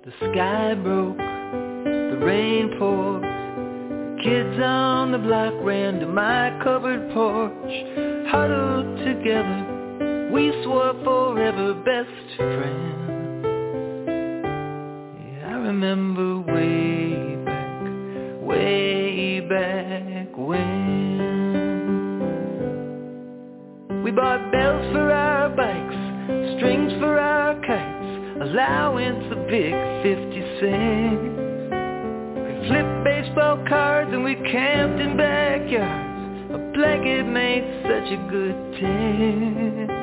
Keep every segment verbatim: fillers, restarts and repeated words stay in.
The sky broke, the rain poured, the kids on the block ran to my covered porch. Huddled together, we swore forever best friends. Yeah, I remember way back, way back when. We bought bells for our bikes, strings for our kites, allowance a big fifty cents. We flipped baseball cards and we camped in backyards. A blanket made such a good tent.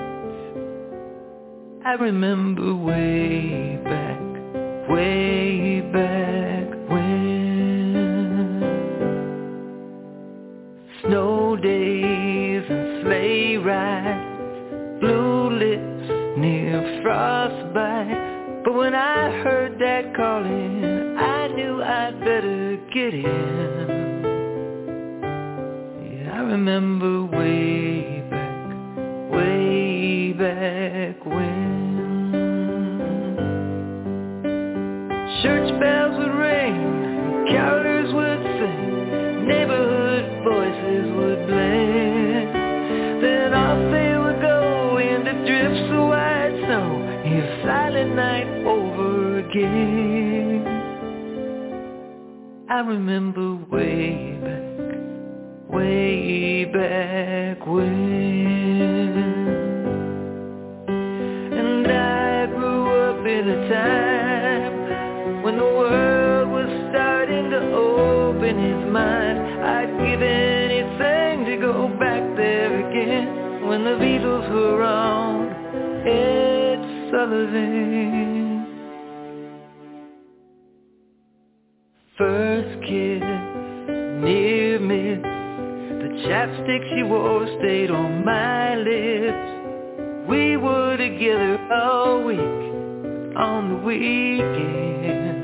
I remember way back, way back when. Snow days and sleigh rides, blue lips near frostbite. But when I heard that calling, I knew I'd better get in. Yeah, I remember way back, way back when. Church bells would ring, carolers would sing, neighborhood voices would blend. Then off they would go into drifts of white snow, hear silent night over again. I remember way back, way back when. And I grew up in a time when the world was starting to open its mind. I'd give anything to go back there again, when the Beatles were on Ed Sullivan. First kiss, near miss, the chapstick she wore stayed on my lips. We were together all week, on the weekend.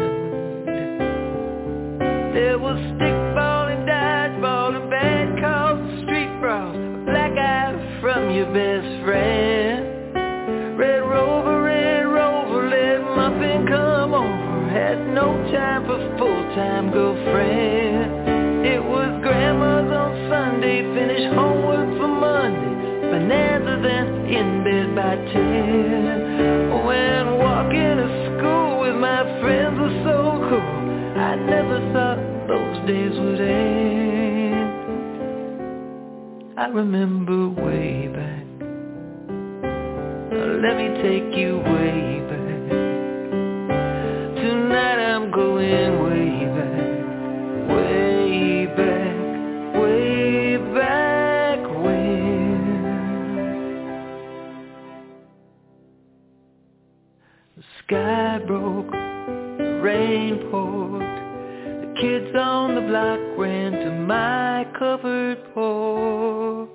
There was stickball and dodgeball and bad calls, street brawls, a black eye from your best friend. Red Rover, Red Rover, let Muffin come over. Had no time for full-time girlfriend. It was grandma's on Sunday, finish homework for Monday, bonanza then in bed by ten. When walking to school with my friends was so cool, I never thought those days would end. I remember way back, let me take you way back. Tonight I'm going way back, way back, way back when. The sky broke, the rain poured, the kids on the block ran to my covered porch.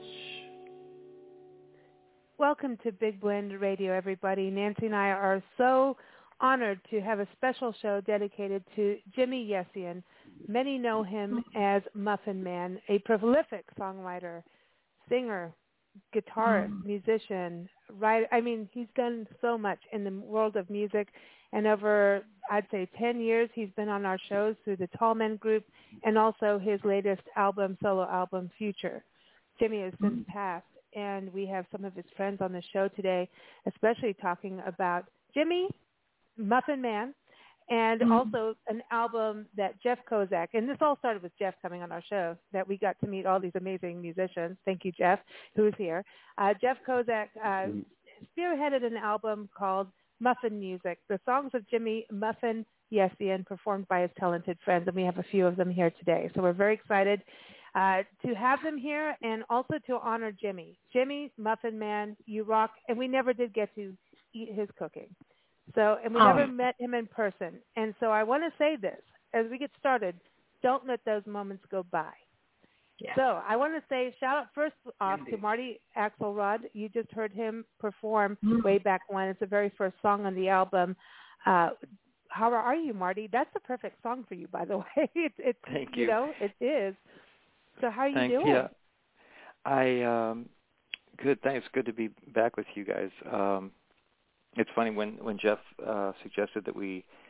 Welcome to Big Blend Radio, everybody. Nancy and I are so honored to have a special show dedicated to Jimmy Yessian. Many know him as Muffin Man, a prolific songwriter, singer, guitarist, musician, writer. I mean, he's done so much in the world of music. And over, I'd say, ten years, he's been on our shows through the Tall Men Group and also his latest album, solo album, Future. Jimmy has since passed, and we have some of his friends on the show today, especially talking about Jimmy, Muffin Man, and mm-hmm. also an album that Jeff Kozak, and this all started with Jeff coming on our show, that we got to meet all these amazing musicians. Thank you, Jeff, who is here. Uh, Jeff Kozak uh, spearheaded an album called Muffin Music, the songs of Jimmy Muffin Yessian, performed by his talented friends, and we have a few of them here today. So we're very excited uh, to have them here and also to honor Jimmy. Jimmy, Muffin Man, you rock, and we never did get to eat his cooking. So, and we oh. never met him in person. And so I want to say this, as we get started, don't let those moments go by. Yeah. So I want to say, shout out first off to Marty Axelrod. You just heard him perform mm-hmm. way back when. It's the very first song on the album. Uh, how are you, Marty? That's the perfect song for you, by the way. It's, it's Thank you. you. know, it is. So how are you Thanks. doing? Yeah. I, um, good, thanks. Good to be back with you guys. Um, it's funny, when, when Jeff uh, suggested that we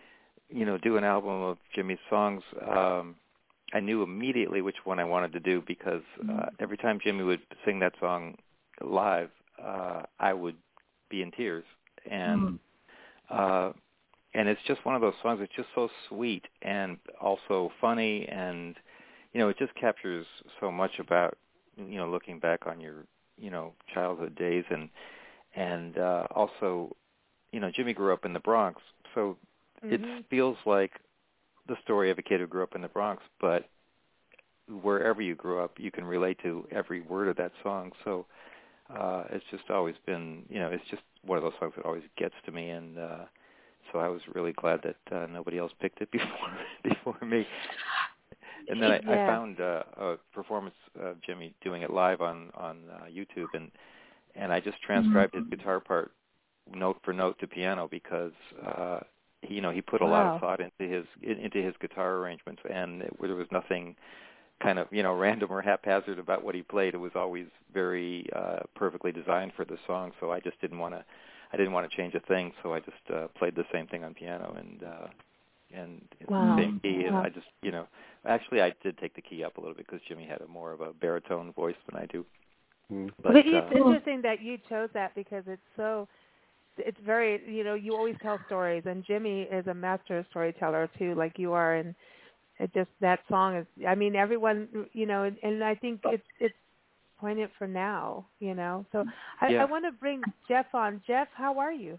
you know, do an album of Jimmy's songs, um, I knew immediately which one I wanted to do because uh, every time Jimmy would sing that song live, uh, I would be in tears. And mm. uh, and it's just one of those songs that's just so sweet and also funny, and you know, it just captures so much about, you know, looking back on your, you know, childhood days, and and uh, also, you know, Jimmy grew up in the Bronx, so mm-hmm. it feels like the story of a kid who grew up in the Bronx, but wherever you grew up, you can relate to every word of that song. So uh, it's just always been, you know, it's just one of those songs that always gets to me, and uh, so I was really glad that uh, nobody else picked it before before me. And then I, yeah. I found uh, a performance of Jimmy doing it live on on uh, YouTube, and and I just transcribed mm-hmm. his guitar part note for note to piano because. Uh, You know, he put a wow. lot of thought into his into his guitar arrangements, and it, there was nothing kind of, you know, random or haphazard about what he played. It was always very uh, perfectly designed for the song. So I just didn't want to, I didn't want to change a thing. So I just uh, played the same thing on piano, and uh, and it's wow. the same key. And wow. I just, you know, actually I did take the key up a little bit because Jimmy had a more of a baritone voice than I do. Mm. But, but it's uh, interesting that you chose that because it's so. It's very, you know, you always tell stories, and Jimmy is a master storyteller too, like you are, and it just, that song is, I mean, everyone, you know, and, and I think it's it's poignant for now, you know. So I, yeah. I want to bring Jeff on. Jeff, how are you?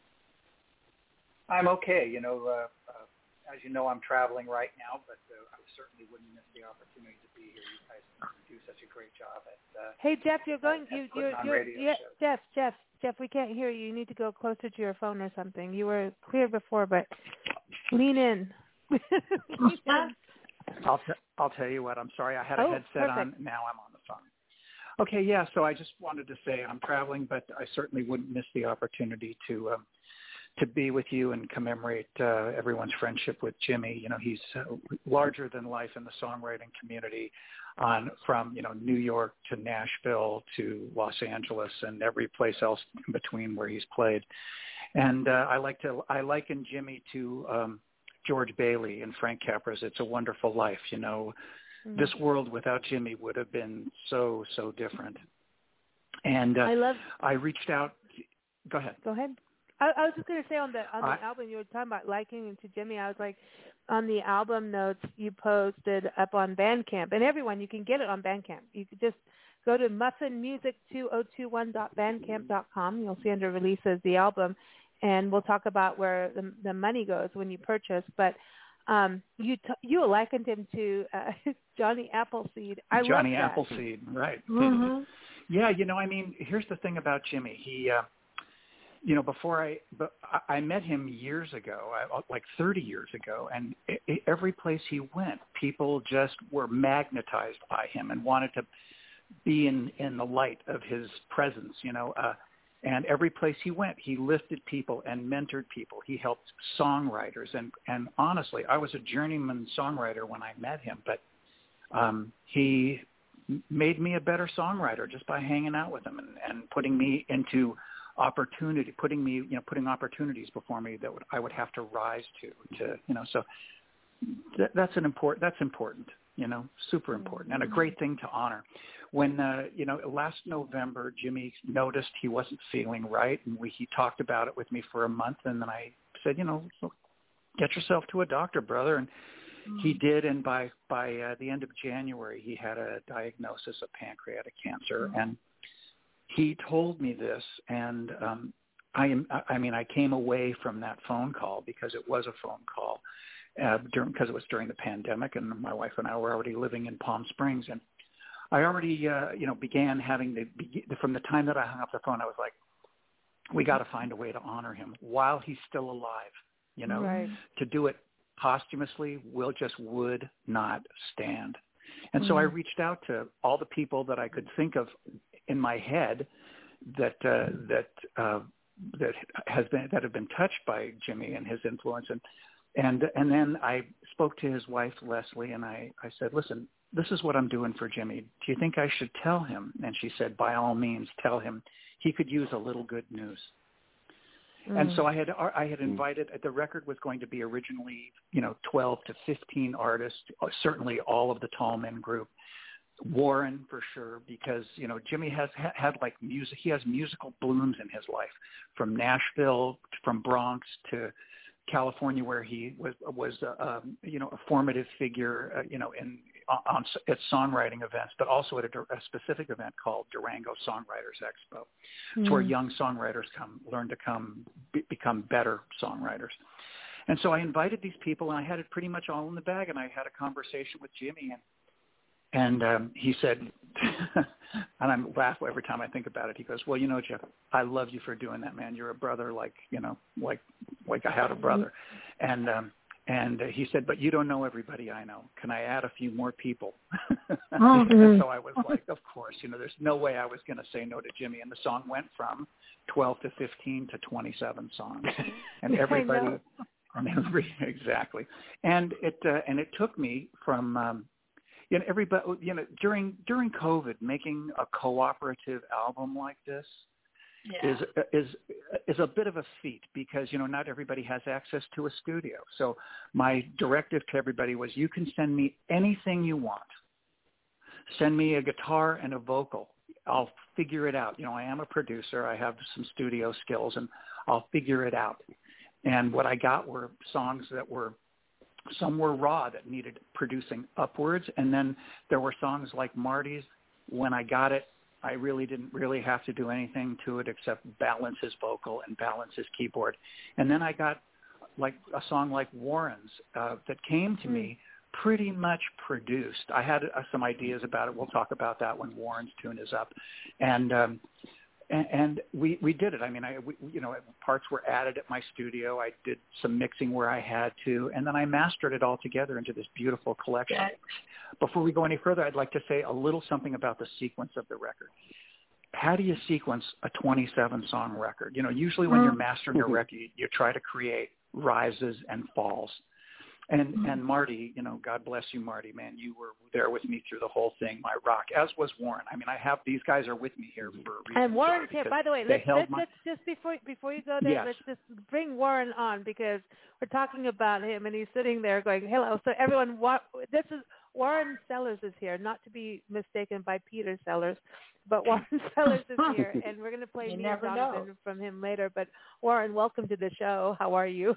I'm okay. You know, uh, uh, as you know, I'm traveling right now, but uh, I certainly wouldn't miss the opportunity to be here. You guys do such a great job at. Uh, hey, Jeff, you're going. You, you're, you're, you're Jeff, Jeff, Jeff. We can't hear you. You need to go closer to your phone or something. You were clear before, but lean in. lean in. I'll t- I'll tell you what. I'm sorry. I had a oh, headset perfect. on. Now I'm on the phone. Okay, yeah. So I just wanted to say I'm traveling, but I certainly wouldn't miss the opportunity to. Um, to be with you and commemorate uh, everyone's friendship with Jimmy. You know, he's uh, larger than life in the songwriting community, on from, you know, New York to Nashville to Los Angeles and every place else in between where he's played. And uh, I like to, I liken Jimmy to um, George Bailey and Frank Capra's It's a Wonderful Life. You know, mm-hmm. this world without Jimmy would have been so, so different. And uh, I love. I reached out. Go ahead. Go ahead. I, I was just going to say on the on the I, album you were talking about liking to Jimmy. I was like, on the album notes you posted up on Bandcamp, and everyone, you can get it on Bandcamp. You could just go to muffin music two oh two one dot bandcamp dot com. You'll see under releases the album, and we'll talk about where the, the money goes when you purchase. But um, you t- you likened him to uh, Johnny Appleseed. I Johnny love that. Applesead, right? Mm-hmm. Yeah, you know, I mean, here's the thing about Jimmy. He. Uh, You know, before I, but I met him years ago, like thirty years ago, and every place he went, people just were magnetized by him and wanted to be in, in the light of his presence, you know. Uh, and every place he went, he lifted people and mentored people. He helped songwriters. And, and honestly, I was a journeyman songwriter when I met him, but um, he made me a better songwriter just by hanging out with him and, and putting me into opportunity, putting me, you know, putting opportunities before me that would, I would have to rise to, to, you know, so that, that's an important, that's important, you know, super important and a great thing to honor. When, uh, you know, last November, Jimmy noticed he wasn't feeling right, and we, he talked about it with me for a month, and then I said, you know, get yourself to a doctor, brother, and mm-hmm. he did, and by, by uh, the end of January, he had a diagnosis of pancreatic cancer, mm-hmm. and he told me this, and um, I am, I mean, I came away from that phone call because it was a phone call uh, during, because it was during the pandemic, and my wife and I were already living in Palm Springs, and I already, uh, you know, began having the, from the time that I hung up the phone, I was like, we got to find a way to honor him while he's still alive, you know, right. To do it posthumously will just would not stand. And mm-hmm. so I reached out to all the people that I could think of in my head that uh, that uh, that has been that have been touched by Jimmy and his influence, and and and then I spoke to his wife Leslie, and I, I said, listen, this is what I'm doing for Jimmy. Do you think I should tell him? And she said, by all means, tell him. He could use a little good news. Mm. And so I had I had invited, the record was going to be originally, you know, twelve to fifteen artists, certainly all of the Tall Men group. Warren for sure, because, you know, Jimmy has ha- had like music, he has musical blooms in his life, from Nashville, from Bronx to California, where he was, was uh, um, you know, a formative figure, uh, you know, in on, at songwriting events, but also at a, a specific event called Durango Songwriters Expo. Mm. It's where young songwriters come, learn to come, be, become better songwriters. And so I invited these people, and I had it pretty much all in the bag, and I had a conversation with Jimmy, and And um, he said, and I laugh every time I think about it. He goes, "Well, you know, Jeff, I love you for doing that, man. You're a brother, like you know, like like I had a brother." And um, and he said, "But you don't know everybody I know. Can I add a few more people?" Mm-hmm. And so I was like, "Of course. You know, there's no way I was going to say no to Jimmy." And the song went from twelve to fifteen to twenty-seven songs, and everybody, and every exactly, and it uh, and it took me from. Um, You know, everybody. You know, during during COVID, making a cooperative album like this yeah. is is is a bit of a feat, because you know not everybody has access to a studio. So my directive to everybody was, you can send me anything you want. Send me a guitar and a vocal. I'll figure it out. You know, I am a producer. I have some studio skills, and I'll figure it out. And what I got were songs that were. Some were raw that needed producing upwards, and then there were songs like Marty's. When I got it, I really didn't really have to do anything to it except balance his vocal and balance his keyboard. And then I got like a song like Warren's uh, that came to mm. me pretty much produced. I had uh, some ideas about it. We'll talk about that when Warren's tune is up. And um, And, and we, we did it. I mean, I we, you know, parts were added at my studio. I did some mixing where I had to, and then I mastered it all together into this beautiful collection. Before we go any further, I'd like to say a little something about the sequence of the record. How do you sequence a twenty-seven song record? You know, usually when you're mastering a record, you, you try to create rises and falls. And mm-hmm. and Marty, you know, God bless you, Marty, man, you were there with me through the whole thing, my rock, as was Warren. I mean, I have, these guys are with me here for a reason. And Warren's here, by the way, let's, let's, my... let's just, before before you go there, yes. let's just bring Warren on, because we're talking about him, and he's sitting there going, hello. So everyone, this is, Warren Sellers is here, not to be mistaken by Peter Sellers, but Warren Sellers is here, and we're going to play me and Donovan from him later. But Warren, welcome to the show. How are you?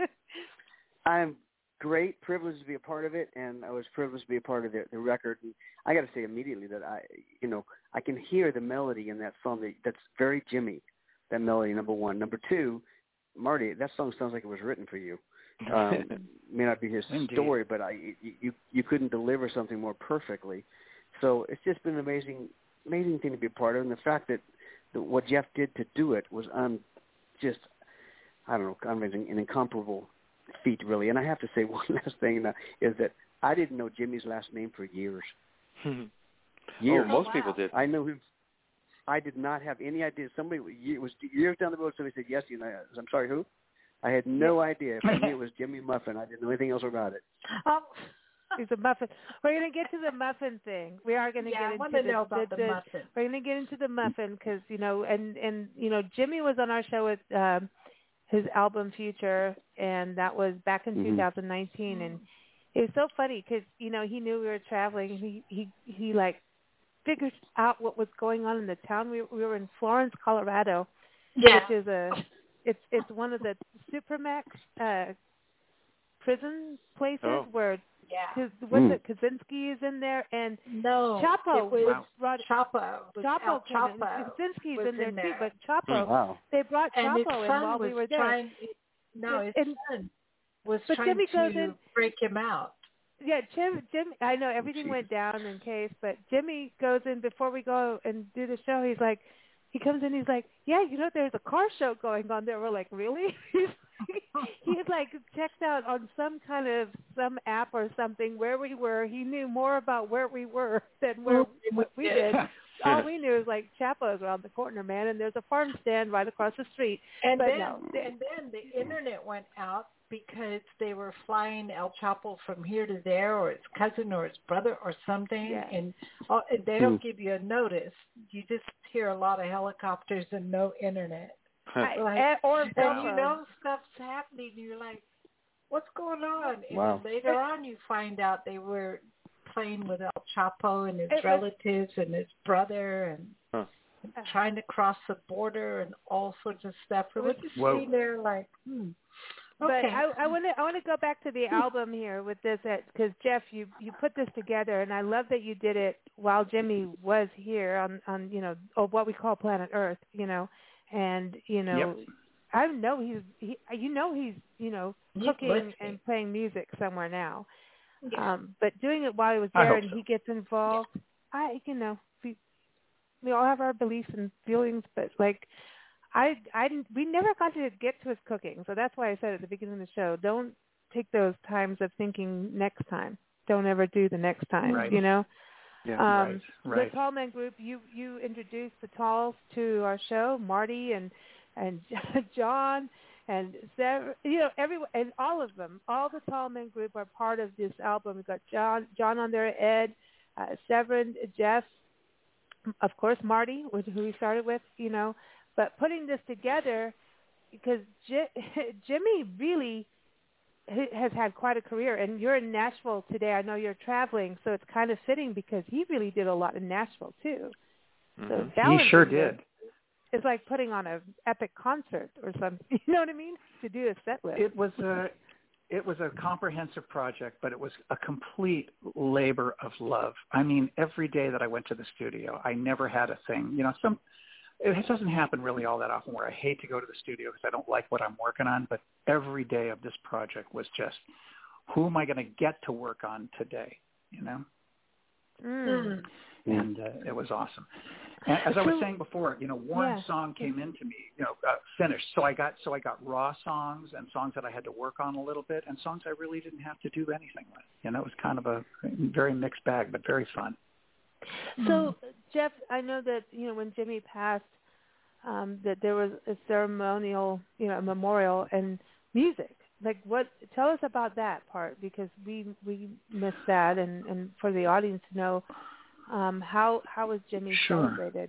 I'm great, privileged to be a part of it, and I was privileged to be a part of the, the record. And I got to say immediately that I, you know, I can hear the melody in that song that, that's very Jimmy. That melody, number one. Number two, Marty, that song sounds like it was written for you. Um, may not be his Indeed. story, but I, you, you couldn't deliver something more perfectly. So it's just been an amazing, amazing thing to be a part of, and the fact that, that what Jeff did to do it was um, just, I don't know, amazing, an incomparable feat, really. And I have to say one last thing now, is that I didn't know Jimmy's last name for years. years. Oh, most oh, wow. people did. I know him. I did not have any idea. Somebody, it was years down the road, somebody said, yes, you know, I'm sorry, who? I had no idea. For me, it was Jimmy Muffin. I didn't know anything else about it. Oh, he's a muffin. We're going to get to the muffin thing. We are going to yeah, get I into the, know about the, the, the muffin. We're going to get into the muffin because, you know, and, and, you know, Jimmy was on our show with um, his album Future, and that was back in mm-hmm. two thousand nineteen. And it was so funny because, you know, he knew we were traveling. He, he, he like, figured out what was going on in the town. We, we were in Florence, Colorado, yeah. which is a, it's it's one of the Supermax uh, prison places oh. where, yeah. what's mm. it, Kaczynski is in there, and no, Chapo was wow. brought Chapo. Chapo, Chapo Kaczynski's in there, in too, there. but Chapo, wow. they brought and Chapo in while we were there. Trying, no, his and, son was but trying Jimmy to goes in, break him out. Yeah, Jim, Jim, I know everything went down in case, but Jimmy goes in before we go and do the show. He's like, he comes in, he's like, yeah, you know, there's a car show going on there. We're like, really? He's he's like checked out on some kind of, some app or something where we were. He knew more about where we were than where what we did. All we knew is like Chapo's around the corner, man, and there's a farm stand right across the street. And but then, no. and then the internet went out because they were flying El Chapo from here to there, or his cousin or his brother or something, yeah. and uh, they don't mm. give you a notice. You just hear a lot of helicopters and no internet. like, I, or and Velcro. you know stuff's happening. You're like, what's going on? And Wow. then later on, you find out they were playing with El Chapo and his It was- relatives and his brother and Huh. trying to cross the border and all sorts of stuff. And we're just Whoa. sitting there like, hmm. But Okay. I, I want to I want to go back to the album here with this because Jeff, you you put this together, and I love that you did it while Jimmy was here on on you know or what we call Planet Earth, you know, and you know, Yep. I know he's he you know he's you know He's cooking listening. and playing music somewhere now, Yeah. um, but doing it while he was I there hope and so. he gets involved. I you know we we all have our beliefs and feelings, but like. I, I didn't, we never got to get to his cooking, so that's why I said at the beginning of the show, don't take those times of thinking next time. Don't ever do the next time, Right. you know? Yeah. Um, right, right. The Tall Men Group, you, you introduced the Talls to our show, Marty and and John and Sever, you know, everyone, and all of them, all the Tall Men Group are part of this album. We've got John, John on there, Ed, uh, Severin, Jeff, of course, Marty, which, who we started with, you know. But putting this together, because J- Jimmy really has had quite a career, and you're in Nashville today. I know you're traveling, so it's kind of fitting because he really did a lot in Nashville too. Mm-hmm. So He balancing sure this did. is like putting on an epic concert or something. You know what I mean? To do a set list. It was a it was a comprehensive project, but it was a complete labor of love. I mean, every day that I went to the studio, I never had a thing. You know, some. It doesn't happen really all that often where I hate to go to the studio because I don't like what I'm working on, but every day of this project was just, who am I going to get to work on today, you know? Mm. And uh, it was awesome. And as I was saying before, you know, one Yeah. song came into me, you know, uh, finished. So I got so I got raw songs and songs that I had to work on a little bit and songs I really didn't have to do anything with. You know, it was kind of a very mixed bag, but very fun. So, Jeff, I know that, you know, when Jimmy passed, um, that there was a ceremonial, you know, a memorial and music. Like, what? Tell us about that part, because we we missed that, and, and for the audience to know, um, how how was Jimmy Sure. celebrated?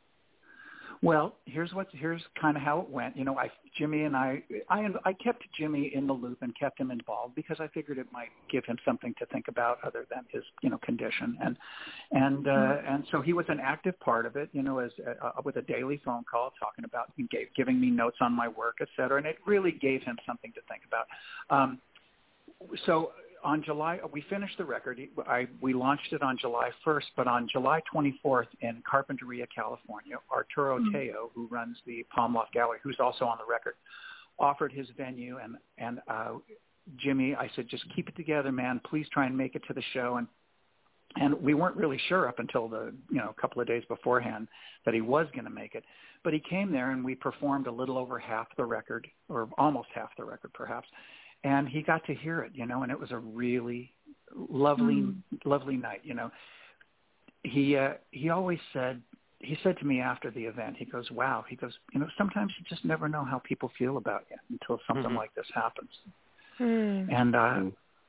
Well, here's what here's kind of how it went. You know, I Jimmy and I, I I kept Jimmy in the loop and kept him involved because I figured it might give him something to think about other than his, you know, condition. And and uh, mm-hmm. and so he was an active part of it. You know, as uh, with a daily phone call talking about gave, giving me notes on my work, et cetera. And it really gave him something to think about. Um, so. On July, we finished the record. I, we launched it on July first, but on July twenty-fourth in Carpinteria, California, Arturo mm-hmm. Teo, who runs the Palm Loft Gallery, who's also on the record, offered his venue. And, and uh, Jimmy, I said, just keep it together, man. Please try and make it to the show. And and we weren't really sure up until the you know a couple of days beforehand that he was going to make it. But he came there, and we performed a little over half the record, or almost half the record, perhaps. And he got to hear it, you know, and it was a really lovely, mm. lovely night, you know. He uh, he always said, he said to me after the event, he goes, wow, he goes, you know, sometimes you just never know how people feel about you until something mm-hmm. like this happens. Mm. And uh, mm.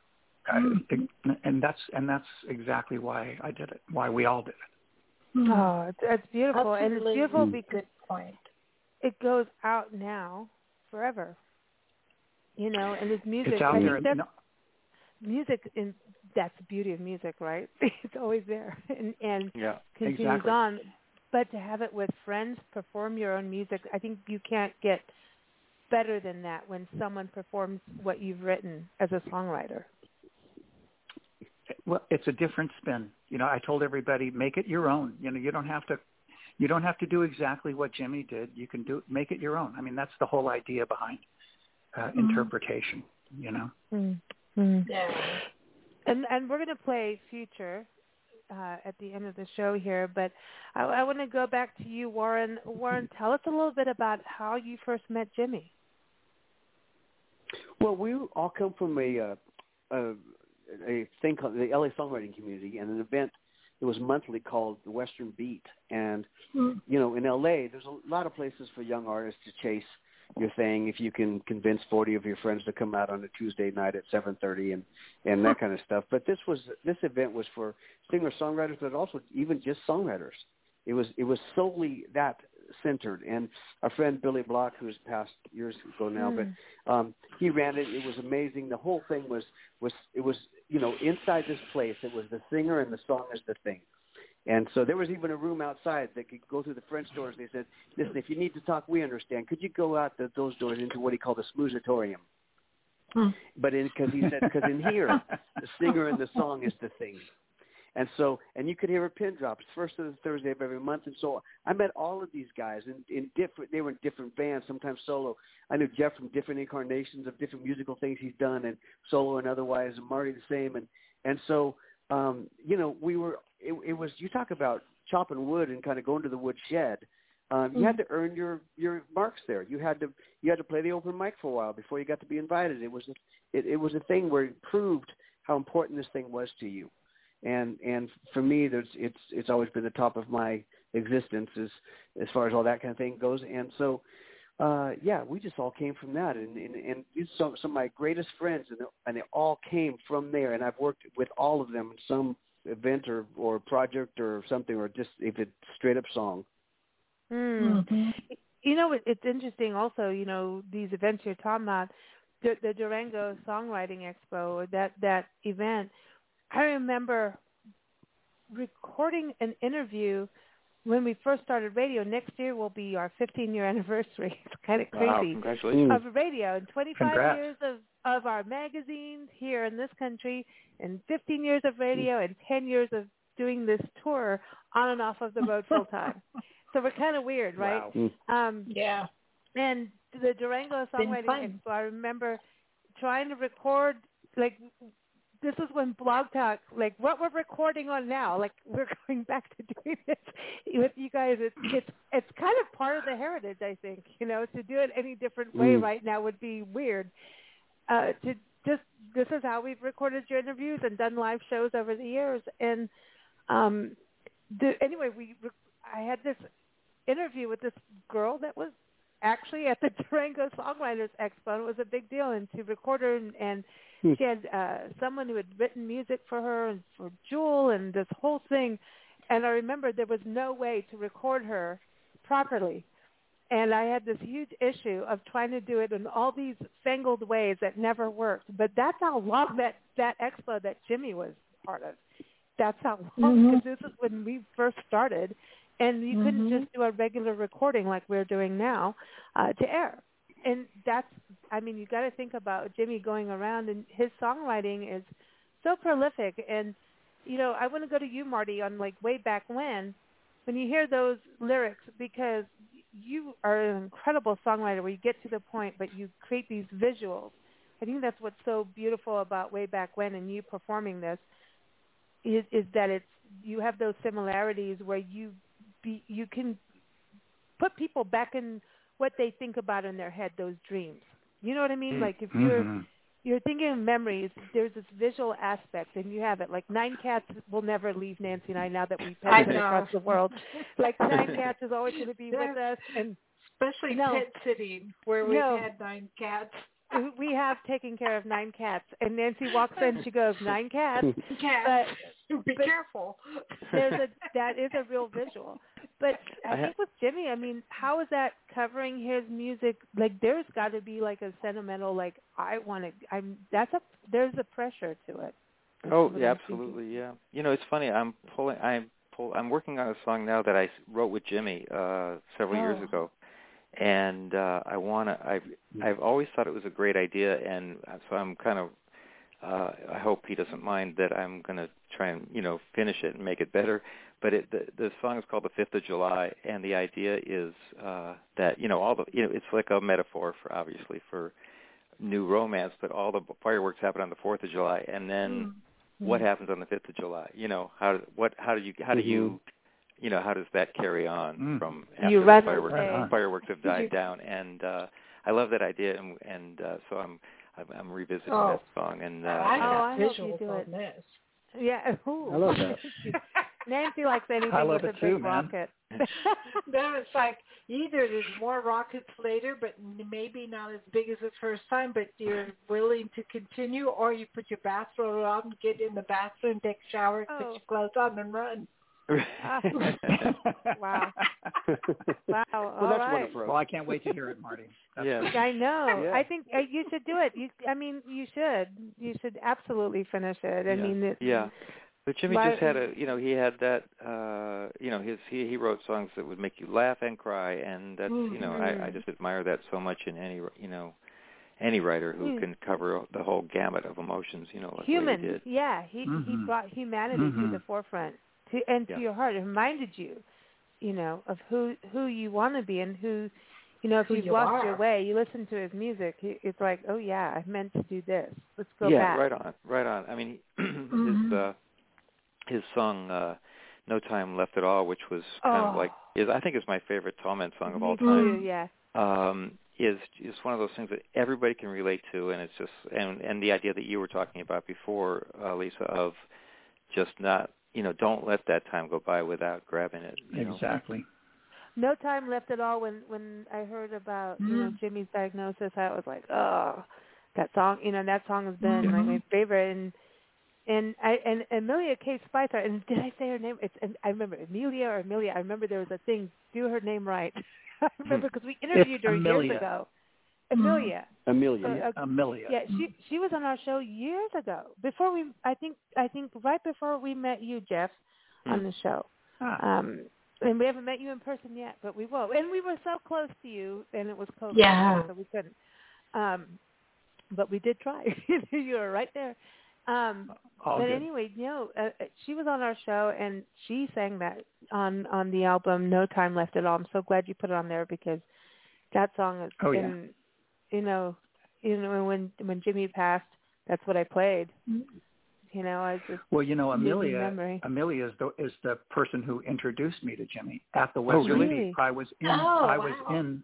I, and that's and that's exactly why I did it, why we all did it. Mm. Oh, it's, it's beautiful, that's and really it's beautiful mm. because good point. It goes out now forever. You know, and his music. It's out I there. think that's, No. Music, in, that's the beauty of music, right? It's always there and, and yeah, continues exactly. on. But to have it with friends, perform your own music, I think you can't get better than that when someone performs what you've written as a songwriter. Well, it's a different spin. You know, I told everybody, make it your own. You know, you don't have to. You don't have to do exactly what Jimmy did. You can do make it your own. I mean, that's the whole idea behind uh, mm-hmm. interpretation. You know. Mm-hmm. Yeah. And and we're going to play Future uh, at the end of the show here, but I, I want to go back to you, Warren. Warren, tell us a little bit about how you first met Jimmy. Well, we all come from a uh, a, a thing called the L A Songwriting Community, and an event that was monthly called the Western Beat. And mm. you know, in L A, there's a lot of places for young artists to chase your thing if you can convince forty of your friends to come out on a Tuesday night at seven thirty and and that kind of stuff. But this was this event was for singer songwriters, but also even just songwriters. It was it was solely that centered. And our friend Billy Block, who's passed years ago now, mm. but um, he ran it. It was amazing. The whole thing was was it was you know inside this place. It was the singer and the song is the thing. And so there was even a room outside that could go through the French doors. They said, listen, if you need to talk, we understand. Could you go out the, those doors into what he called the smoozatorium? Hmm. But because he said, because in here, the singer and the song is the thing. And so, and you could hear a pin drop. It's first of the Thursday of every month. And so I met all of these guys in, in different, they were in different bands, sometimes solo. I knew Jeff from different incarnations of different musical things he's done and solo and otherwise, and Marty the same. And, and so, um, you know, we were, It, it was, you talk about chopping wood and kind of going to the wood shed. Um, you mm-hmm. had to earn your, your marks there. You had to you had to play the open mic for a while before you got to be invited. It was a, it, it was a thing where it proved how important this thing was to you. And and for me, there's it's it's always been the top of my existence as as far as all that kind of thing goes. And so, uh, yeah, we just all came from that. And and, and some some of my greatest friends, and and they all came from there. And I've worked with all of them in some event or, or project or something, or just if it's straight up song. Mm. Mm-hmm. You know, it, it's interesting also, you know, these events you're talking about, the, the Durango Songwriting Expo, that, that event, I remember recording an interview when we first started radio. Next year will be our fifteen-year anniversary. It's kind of crazy. Wow, congratulations. Of radio, and twenty-five Congrats. years of, of our magazines here in this country, and fifteen years of radio, and ten years of doing this tour on and off of the road full time. So we're kind of weird, right? Wow. Um, yeah. And the Durango Songwriting Expo, I remember trying to record, like, this is when Blog Talk, like what we're recording on now, like we're going back to doing this with you guys. It's it's it's kind of part of the heritage, I think. You know, to do it any different way mm. right now would be weird. Uh, to just this is how we've recorded your interviews and done live shows over the years. And um, the, anyway, we I had this interview with this girl that was actually at the Durango Songwriters Expo. It was a big deal, and to record her and. and she had uh, someone who had written music for her and for Jewel and this whole thing. And I remember there was no way to record her properly. And I had this huge issue of trying to do it in all these fangled ways that never worked. But that's how long that, that expo that Jimmy was part of. That's how long, because mm-hmm. this is when we first started. And you mm-hmm. couldn't just do a regular recording like we're doing now uh, to air. And that's, I mean, you got to think about Jimmy going around, and his songwriting is so prolific. And, you know, I want to go to you, Marty, on like way back when, when you hear those lyrics, because you are an incredible songwriter where you get to the point, but you create these visuals. I think that's what's so beautiful about way back when and you performing this is, is that it's, you have those similarities where you be, you can put people back in what they think about in their head, those dreams. You know what I mean? Like if you're mm-hmm. you're thinking of memories, there's this visual aspect, and you have it. Like Nine Cats will never leave Nancy and I now that we've had it across the world. Like Nine Cats is always going to be with us, and especially no, Pet Sitting, where we've no, had nine cats. We have taken care of nine cats, and Nancy walks in, she goes, nine cats. Cats. But, be but careful. There's a that is a real visual. But I, I think with Jimmy, I mean, how is that covering his music? Like, there's got to be like a sentimental, like, I want to. I'm. That's a. There's a pressure to it. Oh, yeah, absolutely, yeah. You know, it's funny. I'm pulling. I'm pull. I'm working on a song now that I wrote with Jimmy uh, several oh. years ago. And uh, I want to. I've I've always thought it was a great idea, and so I'm kind of. Uh, I hope he doesn't mind that I'm going to try and you know finish it and make it better. But it, the the song is called The Fifth of July, and the idea is uh, that you know all the you know it's like a metaphor for obviously for new romance, but all the fireworks happen on the Fourth of July, and then mm-hmm. what happens on the Fifth of July? You know how what how do you how do you you know, how does that carry on mm. from after you the fireworks, right fireworks have died down? And uh, I love that idea, and, and uh, so I'm I'm, I'm revisiting oh. that song. And uh, I oh, I got hope you do it. This. Yeah, Ooh. I love that. Nancy likes anything I love with it a too, big man. rocket. Then it's like either there's more rockets later, but maybe not as big as the first time, but you're willing to continue, or you put your bathrobe on, get in the bathroom, take a shower, oh. put your clothes on, and run. Ah. Wow. Wow. Well, All that's right. wonderful. Well, I can't wait to hear it, Marty. That's Yeah. great. I know. Yeah. I think uh, you should do it. You, I mean, you should. You should absolutely finish it. I yeah. mean, it, yeah. But Jimmy why- just had a, you know, he had that, uh, you know, his he he wrote songs that would make you laugh and cry, and that's, you know, I, I just admire that so much in any, you know, any writer who Mm. can cover the whole gamut of emotions, you know, like human. he did. Yeah, he he Mhm. brought humanity to Mhm. the forefront, to and Yeah. to your heart. It reminded you, you know, of who who you want to be and who, you know, if Who you've you lost are. your way, you listen to his music. he- It's like, oh yeah, I meant to do this. Let's go yeah, back. right on, right on. I mean, Mhm. his uh, his song uh, "No Time Left at All," which was kind of Oh. like is I think is my favorite Tallman song of all Me time. too, yeah. Um, is is one of those things that everybody can relate to, and it's just and and the idea that you were talking about before, uh, Lisa, of just not, you know, don't let that time go by without grabbing it. You know? Exactly. No time left at all. When when I heard about you know Mhm. Jimmy's diagnosis, I was like, oh, that song. You know, that song has been Mhm. like my favorite. And and I and Amelia K. Spicer. And did I say her name? It's and I remember Amelia or Amelia. I remember there was a thing. Do her name right. I remember because we interviewed It's her Amelia. years ago. Amelia. Amelia. So, uh, Amelia. Yeah, she she was on our show years ago. Before we, I think I think right before we met you, Jeff, on the show. Ah. Um, and we haven't met you in person yet, but we will. And we were so close to you, and it was COVID, Yeah. so we couldn't. Um, but we did try. You were right there. Um, All but good. anyway, you know, uh, she was on our show, and she sang that on on the album "No Time Left at All." I'm so glad you put it on there because that song is. Oh, yeah. And, you know, you know when when Jimmy passed, that's what I played. You know, I just Well, you know, living Amelia. memory. Amelia is the is the person who introduced me to Jimmy at the Western really? Beat. I was in. Oh, I was wow. in.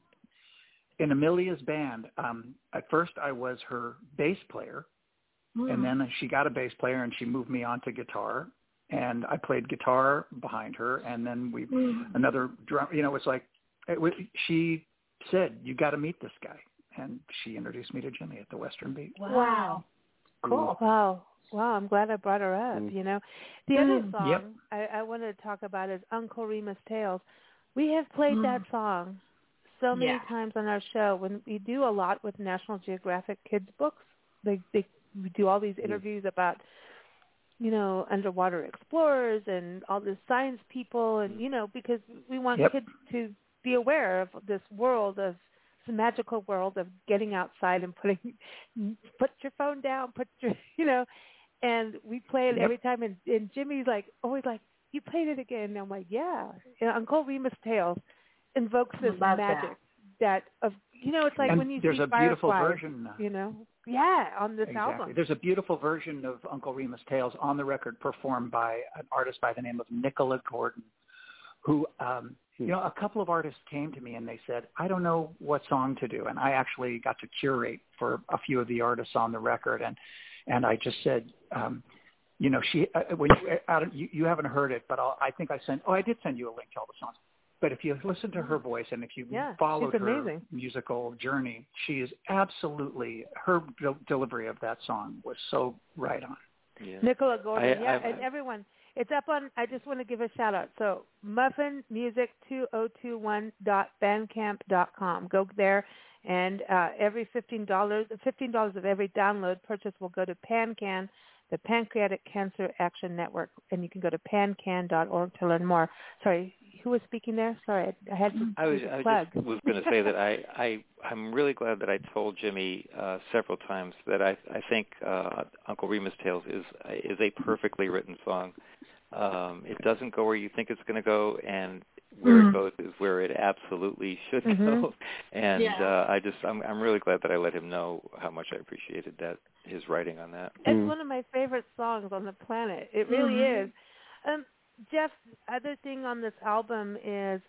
In Amelia's band. Um, at first, I was her bass player, Mm. and then she got a bass player, and she moved me on to guitar, and I played guitar behind her, and then we Mm. another drum. You know, it's like it was, she said, "You got to meet this guy," and she introduced me to Jimmy at the Western Beat. Wow. Cool. Wow. Wow, I'm glad I brought her up, Mm. you know. The other Mm. song Yep. I, I wanted to talk about is Uncle Remus Tales. We have played Mm. that song so many Yeah. times on our show. When we do a lot with National Geographic kids books, they they we do all these interviews about, you know, underwater explorers and all the science people, and you know, because we want Yep. kids to be aware of this world of the magical world of getting outside and putting put your phone down, put your you know, and we play it Yep. every time. And, and Jimmy's like always like, you played it again. And I'm like, yeah. And Uncle Remus Tales invokes this Love magic that. that of you know, it's like and when you there's see a beautiful fireflies, version. uh, you know, yeah, on this Exactly. album. There's a beautiful version of Uncle Remus Tales on the record performed by an artist by the name of Nicola Gordon, who, um, you know, a couple of artists came to me and they said, I don't know what song to do. And I actually got to curate for a few of the artists on the record. And, and I just said, um, you know, she, uh, when you, I don't, you, you haven't heard it, but I'll, I think I sent, oh, I did send you a link to all the songs. But if you listen to her voice and if you Yeah, followed she's her amazing. musical journey, she is absolutely, her del- delivery of that song was so right on. Yeah. Nicola Gordon, I- yeah, I- and everyone. It's up on, I just want to give a shout out. So muffin music two oh two one dot bandcamp dot com. Go there, and uh, every fifteen dollars, fifteen dollars of every download purchase will go to PanCan, the Pancreatic Cancer Action Network, and you can go to pancan dot org to learn more. Sorry, who was speaking there? Sorry, I had to I was, do the I plug. just was going to say that I, I, I'm really glad that I told Jimmy uh, several times that I, I think uh, Uncle Remus Tales is is a perfectly written song. Um, it doesn't go where you think it's going to go, and where Mm. it goes is where it absolutely should Mhm. go. And Yeah. uh, I just, I'm, I'm really glad that I let him know how much I appreciated that his writing on that. It's Mm. one of my favorite songs on the planet. It really Mhm. is. Um, Jeff, other thing on this album is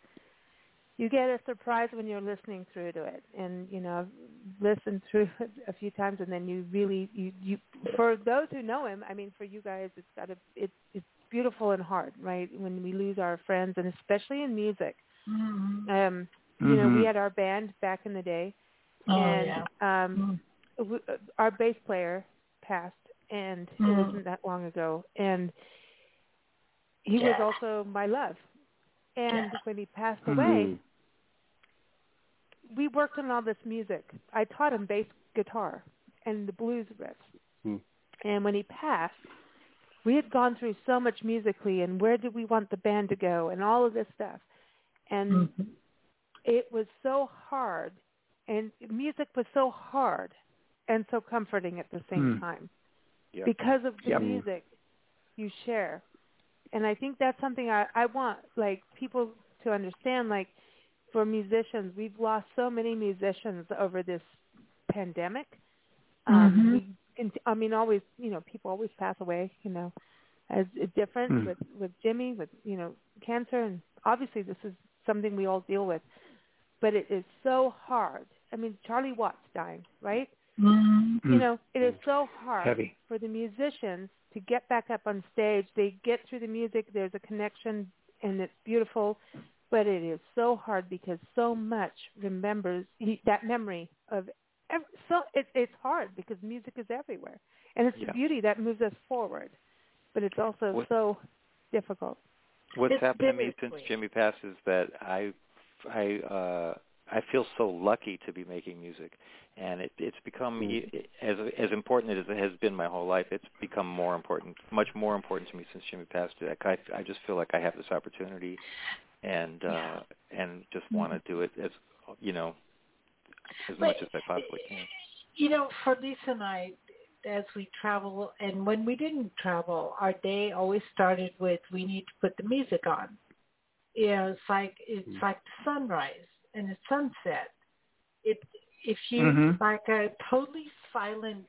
you get a surprise when you're listening through to it, and you know, listen through it a few times, and then you really, you, you. For those who know him, I mean, for you guys, it's got a, it's it's beautiful and hard, right? When we lose our friends, and especially in music. Mhm. Um, you know, Mhm. we had our band back in the day, Oh, and yeah. um, w- our bass player passed, and it Mm. wasn't that long ago. And he yeah. was also my love. And Yeah. when he passed Mm-hmm. away, we worked on all this music. I taught him bass guitar and the blues riffs. Hmm. And when he passed, we had gone through so much musically and where did we want the band to go and all of this stuff. And Mm-hmm. it was so hard, and music was so hard and so comforting at the same Hmm. time Yep. because of the Yep. music you share. And I think that's something I, I want, like, people to understand, like, for musicians, we've lost so many musicians over this pandemic. Um, Mhm. we, and, I mean, always, you know, people always pass away, you know, as it's different Mm. with, with Jimmy, with, you know, cancer. And obviously this is something we all deal with. But it is so hard. I mean, Charlie Watts dying, right? Mhm. You know, it is so hard Heavy. for the musicians to get back up on stage. They get through the music. There's a connection, and it's beautiful. But it is so hard because so much remembers that memory of. Every, so it, it's hard because music is everywhere, and it's Yeah. the beauty that moves us forward. But it's also What, so difficult. What's It's happened to me since bittersweet. Jimmy passed is that I, I, uh, I feel so lucky to be making music, and it, it's become e- as as important as it has been my whole life. It's become more important, much more important to me since Jimmy passed. I, I just feel like I have this opportunity, and uh, Yeah. and just want to do it as you know, as But, much as I possibly can. You know, for Lisa and I, as we travel, and when we didn't travel, our day always started with we need to put the music on. You know, it's like it's Mm. like the sunrise and the sunset. It if you Mhm. like a totally silent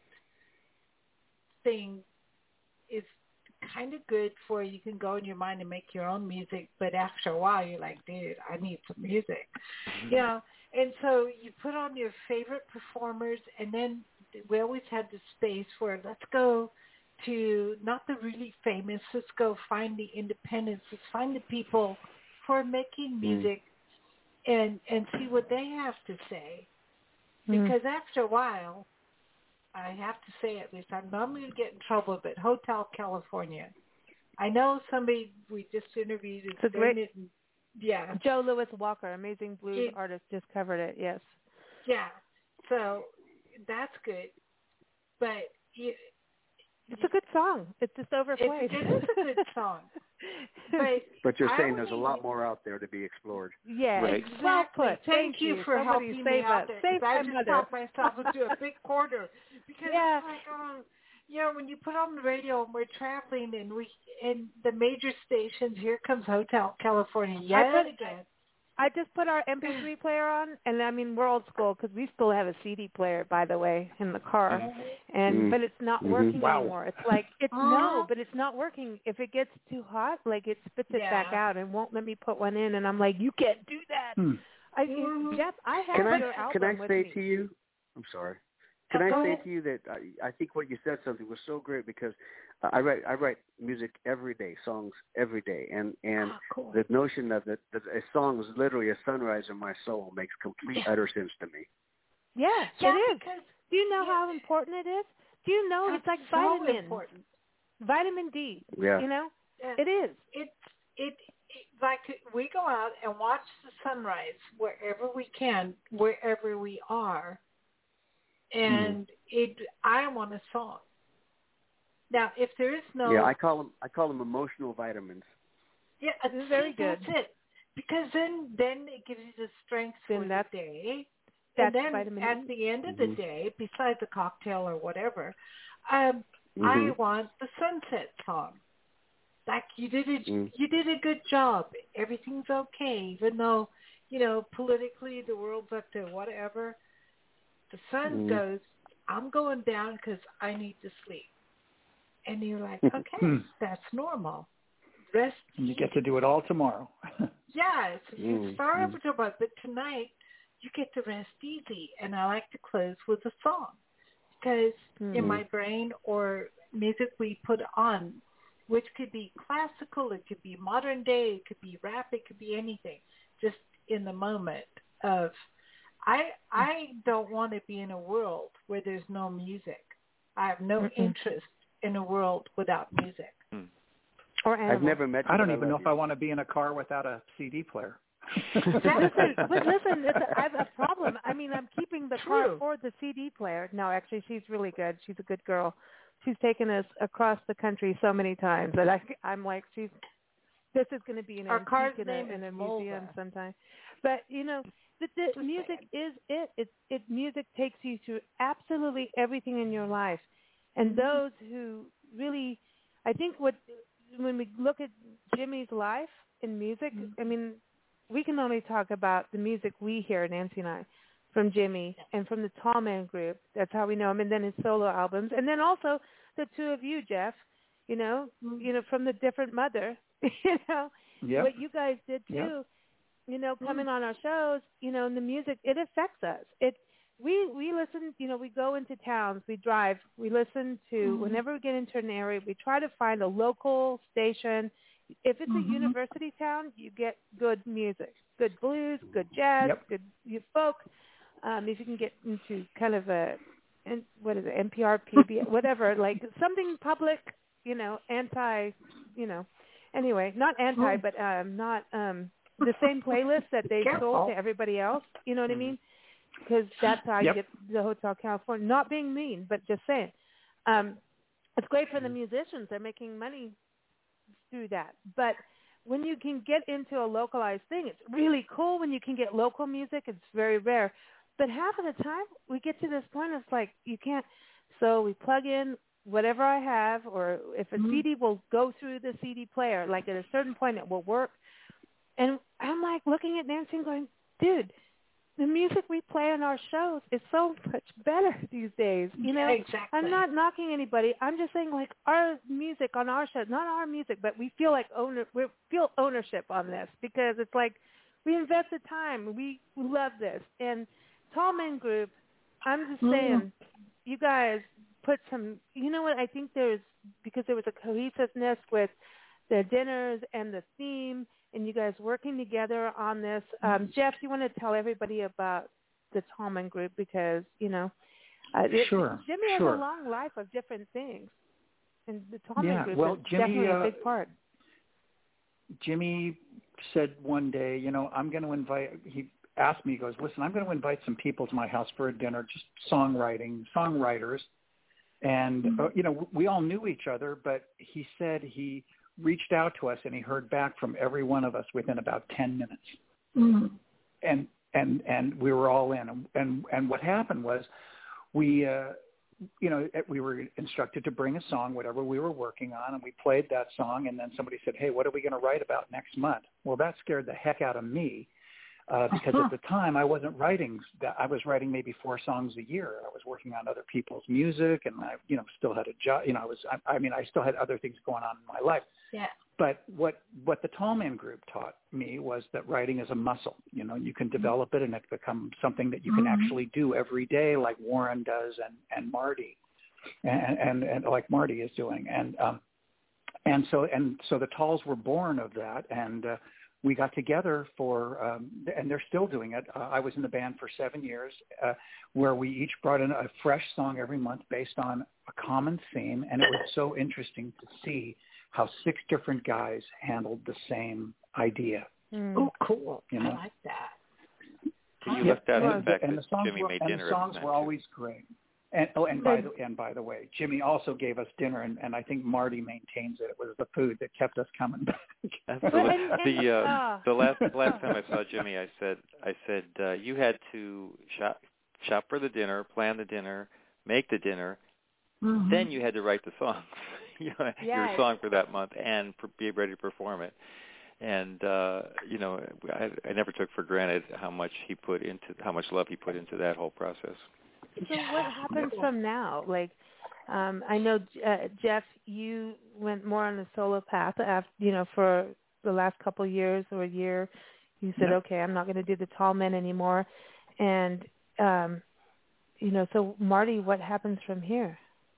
thing is kind of good for you can go in your mind and make your own music, but after a while you're like, dude, I need some music. You know, and so you put on your favorite performers, and then we always had the space where let's go to not the really famous, let's go find the independents, let's find the people who are making music and and see what they have to say. Mm. Because after a while, I have to say at least, I'm not going to get in trouble, but Hotel California. I know somebody we just interviewed is It's a great- doing it. in- Yeah. Joe Louis Walker, amazing blues It- artist, just covered it. Yes. Yeah. So that's good. But you, It's a good song. It's just overplayed. It, it is a good song. But, But you're I saying there's a only- lot more out there to be explored. Yeah, Right. Exactly. well put. Thank, you for Somebody helping save me out us. there. Save 'cause I my just mother. talked myself into a big corner. Because Yeah. it's like, oh, you know, when you put on the radio and we're traveling and we and the major stations, here comes Hotel California yet put- again. I just put our M P three player on, and I mean we're old school because we still have a C D player, by the way, in the car, and Mm. but it's not Mhm. working Wow. anymore. It's like it's Uh-huh. no, but it's not working. If it gets too hot, like it spits it back Yeah. out and won't let me put one in, and I'm like, you can't do that. Hmm. I Mhm. Jeff, I have Can your I album can I with say me. to you? I'm sorry. Can Oh, I go say ahead. to you that I, I think what you said something was so great because uh, I write I write music every day, songs every day, and and Oh, cool. the notion of that that a song is literally a sunrise in my soul makes complete Yeah. utter sense to me. Yeah, Yeah, it is. because Do you know yeah. how important it is? Do you know it's like so vitamins, important. vitamin D. Yeah. You know, Yeah. it is. It, it it like we go out and watch the sunrise wherever we can, wherever we are, and it. I want a song. Now, if there is no, Yeah, I call them I call them emotional vitamins. yeah, This is very see, that's good. it. Because then, then it gives you the strength Then for that's- the day. that's and then vitamin at E. the end of the Mhm. day, besides the cocktail or whatever, um, I Mhm. want the sunset song. Like you did a Mm. you did a good job. Everything's okay, even though you know politically the world's up to whatever. The sun Mm. goes. I'm going down because I need to sleep. And you're like, okay, Hmm. that's normal. Rest. And you get to do it all tomorrow. Yes, you Mm, start mm. over tomorrow, but tonight you get to rest easy. And I like to close with a song because in Mm. my brain or music we put on, which could be classical, it could be modern day, it could be rap, it could be anything. Just in the moment of, I I don't want to be in a world where there's no music. I have no Mm-mm. interest in a world without music. Hmm. Or animals. I've never met you. I don't but even I know love if you. I want to be in a car without a C D player. listen, but listen, it's a, I have a problem. I mean, I'm keeping the True. car for the C D player. No, actually, she's really good. She's a good girl. She's taken us across the country so many times that I, I'm like, she's. This is going to be an Our car's antique in a, name in a is museum Volva. sometime. But you know, the, the Just music saying. is it. It it music takes you through absolutely everything in your life, and those who really, I think what when we look at Jimmy's life in music, I mean, we can only talk about the music we hear, Nancy and I, from Jimmy and from the Tall Man Group. That's how we know him, and then his solo albums, and then also the two of you, Jeff. You know, mm-hmm. you know, from the different mother. You know, yep. what you guys did too. Yep. You know, coming on our shows. You know, and the music it affects us. It we we listen. You know, we go into towns, we drive, we listen to. Mm-hmm. Whenever we get into an area, we try to find a local station. If it's mm-hmm. a university town, you get good music, good blues, good jazz, yep. good folk. Um, if you can get into kind of a, and what is it, N P R, P B S, whatever, like something public. You know, anti. You know. Anyway, not anti, but um, not um, the same playlist that they sold to everybody else. You know what I mean? Because that's how yep. you get the Hotel California. Not being mean, but just saying. Um, it's great for the musicians. They're making money through that. But when you can get into a localized thing, it's really cool when you can get local music. It's very rare. But half of the time, we get to this point, it's like you can't. So we plug in whatever I have, or if a mm-hmm. C D will go through the C D player, like at a certain point it will work. And I'm like looking at Nancy and going, dude, the music we play on our shows is so much better these days. You know, exactly. I'm not knocking anybody. I'm just saying like our music on our show, not our music, but we feel like owner, we feel ownership on this because it's like we invested time. We love this. And Tall Man Group, I'm just saying, mm. you guys put some, you know what, I think there's, because there was a cohesiveness with the dinners and the theme and you guys working together on this. Um, Jeff, you want to tell everybody about the Tall Man Group because, you know, uh, it, sure, Jimmy has sure. a long life of different things. And the Tall yeah, Man Group well, is Jimmy, definitely uh, a big part. Jimmy said one day, you know, I'm going to invite, he asked me, he goes, listen, I'm going to invite some people to my house for a dinner, just songwriting, songwriters. And, mm-hmm. uh, you know, we all knew each other, but he said he reached out to us and he heard back from every one of us within about ten minutes. Mm-hmm. And, and, and we were all in. And, and, and what happened was we, uh, you know, we were instructed to bring a song, whatever we were working on, and we played that song. And then somebody said, hey, what are we going to write about next month? Well, that scared the heck out of me. Uh, because at the time I wasn't writing that. I was writing maybe four songs a year. I was working on other people's music, and I, you know, still had a job. You know, I was. I, I mean, I still had other things going on in my life. Yeah. But what what the Tall Man Group taught me was that writing is a muscle. You know, you can develop it, and it becomes something that you can mm-hmm. actually do every day, like Warren does, and and Marty, and and, and like Marty is doing, and um, and so and so the Talls were born of that, and. Uh, We got together for, um, and they're still doing it. Uh, I was in the band for seven years, uh, where we each brought in a fresh song every month based on a common theme, and it was so interesting to see how six different guys handled the same idea. Mm. Oh, cool! You know? I like that. So you left out yeah, the fact and that the songs Jimmy were, made and dinner the songs every were night, always great. And oh, and by the and by the way, Jimmy also gave us dinner, and, and I think Marty maintains that it was the food that kept us coming back. Absolutely. the uh, the last last time I saw Jimmy, I said I said uh, you had to shop shop for the dinner, plan the dinner, make the dinner, mm-hmm. then you had to write the songs, you know, yes. your song for that month, and be ready to perform it. And uh, you know, I, I never took for granted how much he put into how much love he put into that whole process. So what happens from now? Like, um, I know, uh, Jeff, you went more on the solo path after, you know, for the last couple of years or a year. You said, yep. okay, I'm not going to do the Tall Men anymore. And, um, you know, so Marty, what happens from here?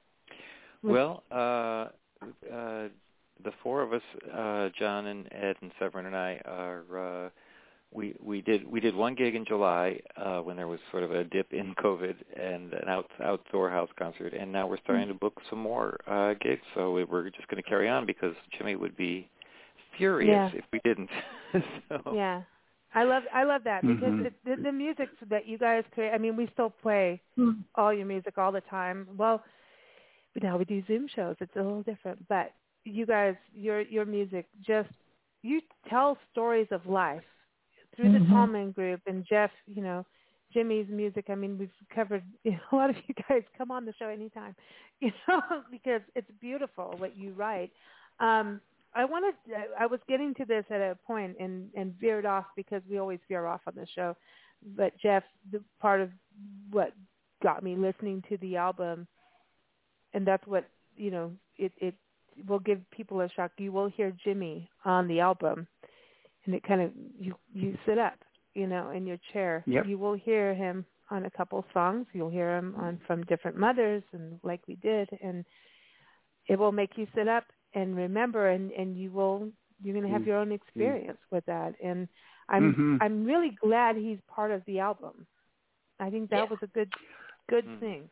Well, uh, uh, the four of us, uh, John and Ed and Severin and I, are uh, we we did we did one gig in July uh, when there was sort of a dip in COVID and an out, outdoor house concert, and now we're starting to book some more uh, gigs. So we, we're just going to carry on because Jimmy would be furious yeah. if we didn't. so. Yeah, I love I love that because Mm-hmm. the, the, the music that you guys create. I mean, we still play Mm. all your music all the time. Well, but now we do Zoom shows. It's a little different, but you guys, your your music, just you tell stories of life through the Mm-hmm. Tallman Group and Jeff. You know, Jimmy's music. I mean, we've covered you know, a lot of you guys. Come on the show anytime, you know, because it's beautiful what you write. Um, I wanted. I was getting to this at a point and, and veered off because we always veer off on the show. But Jeff, the part of what got me listening to the album, and that's what you know. It it will give people a shock. You will hear Jimmy on the album, and it kind of you you sit up, you know, in your chair. Yep. You will hear him on a couple songs. You'll hear him on from different mothers, and like we did, and it will make you sit up and remember, and, and you will you're going to have your own experience with that. And I'm Mm-hmm. I'm really glad he's part of the album. I think that Yeah. was a good good Mm. thing.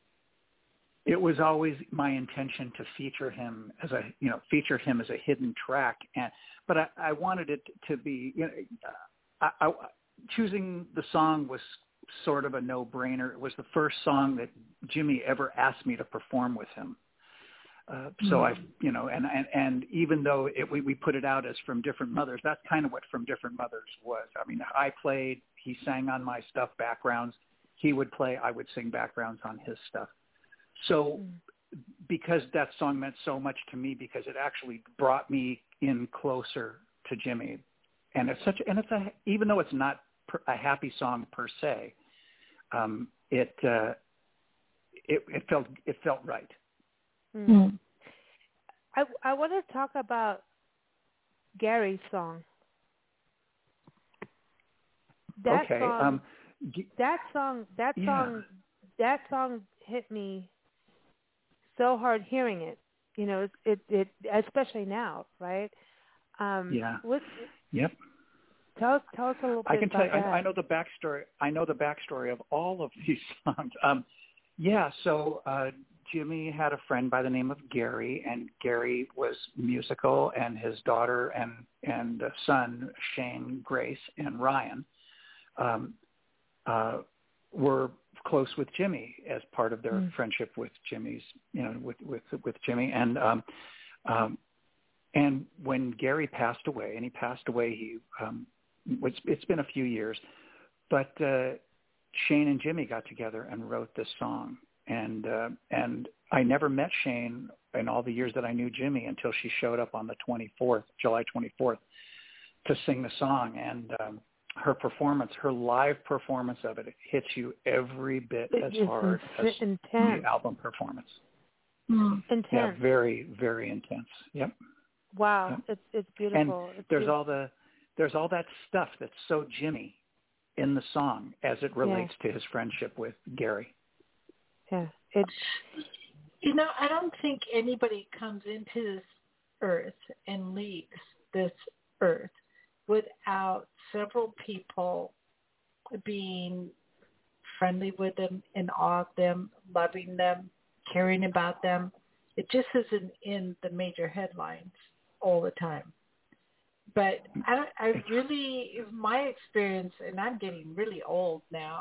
It was always my intention to feature him as a, you know, feature him as a hidden track, and but I, I wanted it to be, you know, I, I, choosing the song was sort of a no-brainer. It was the first song that Jimmy ever asked me to perform with him. Uh, so I, you know, and, and, and even though it, we, we put it out as From Different Mothers, that's kind of what From Different Mothers was. I mean, I played, he sang on my stuff, backgrounds. He would play, I would sing backgrounds on his stuff. So because that song meant so much to me, because it actually brought me in closer to Jimmy, and it's such, and it's a, even though it's not a happy song per se, um, it, uh, it, it felt, it felt right. Mm. I I want to talk about Gary's song. That okay. song, Um, g- that song, that yeah. song, that song hit me so hard hearing it. You know, it it, it especially now, right? Um, Yeah. What, Yep. tell us tell us a little bit I can tell about you, that. I, I know the backstory. I know the backstory of all of these songs. Um, yeah. So uh, Jimmy had a friend by the name of Gary, and Gary was musical, and his daughter and and uh, son Shane, Grace, and Ryan um, uh, were close with Jimmy as part of their mm. friendship with Jimmy's, you know, with with with Jimmy, and um, um, and when Gary passed away, and he passed away, he um, it's, it's been a few years, but uh, Shane and Jimmy got together and wrote this song. And uh, and I never met Shane in all the years that I knew Jimmy until she showed up on the twenty-fourth, July twenty-fourth, to sing the song. And um, her performance, her live performance of it, it hits you every bit it as hard as intense. the album performance. Mm. Intense. Yeah, very, very intense. Yep. Wow, yep. it's it's beautiful. And it's there's beautiful. all the there's all that stuff that's so Jimmy in the song as it relates yeah. to his friendship with Gary. Yeah, it's. You know, I don't think anybody comes into this earth and leaves this earth without several people being friendly with them, in awe of them, loving them, caring about them. It just isn't in the major headlines all the time. But I, I really, my experience, and I'm getting really old now.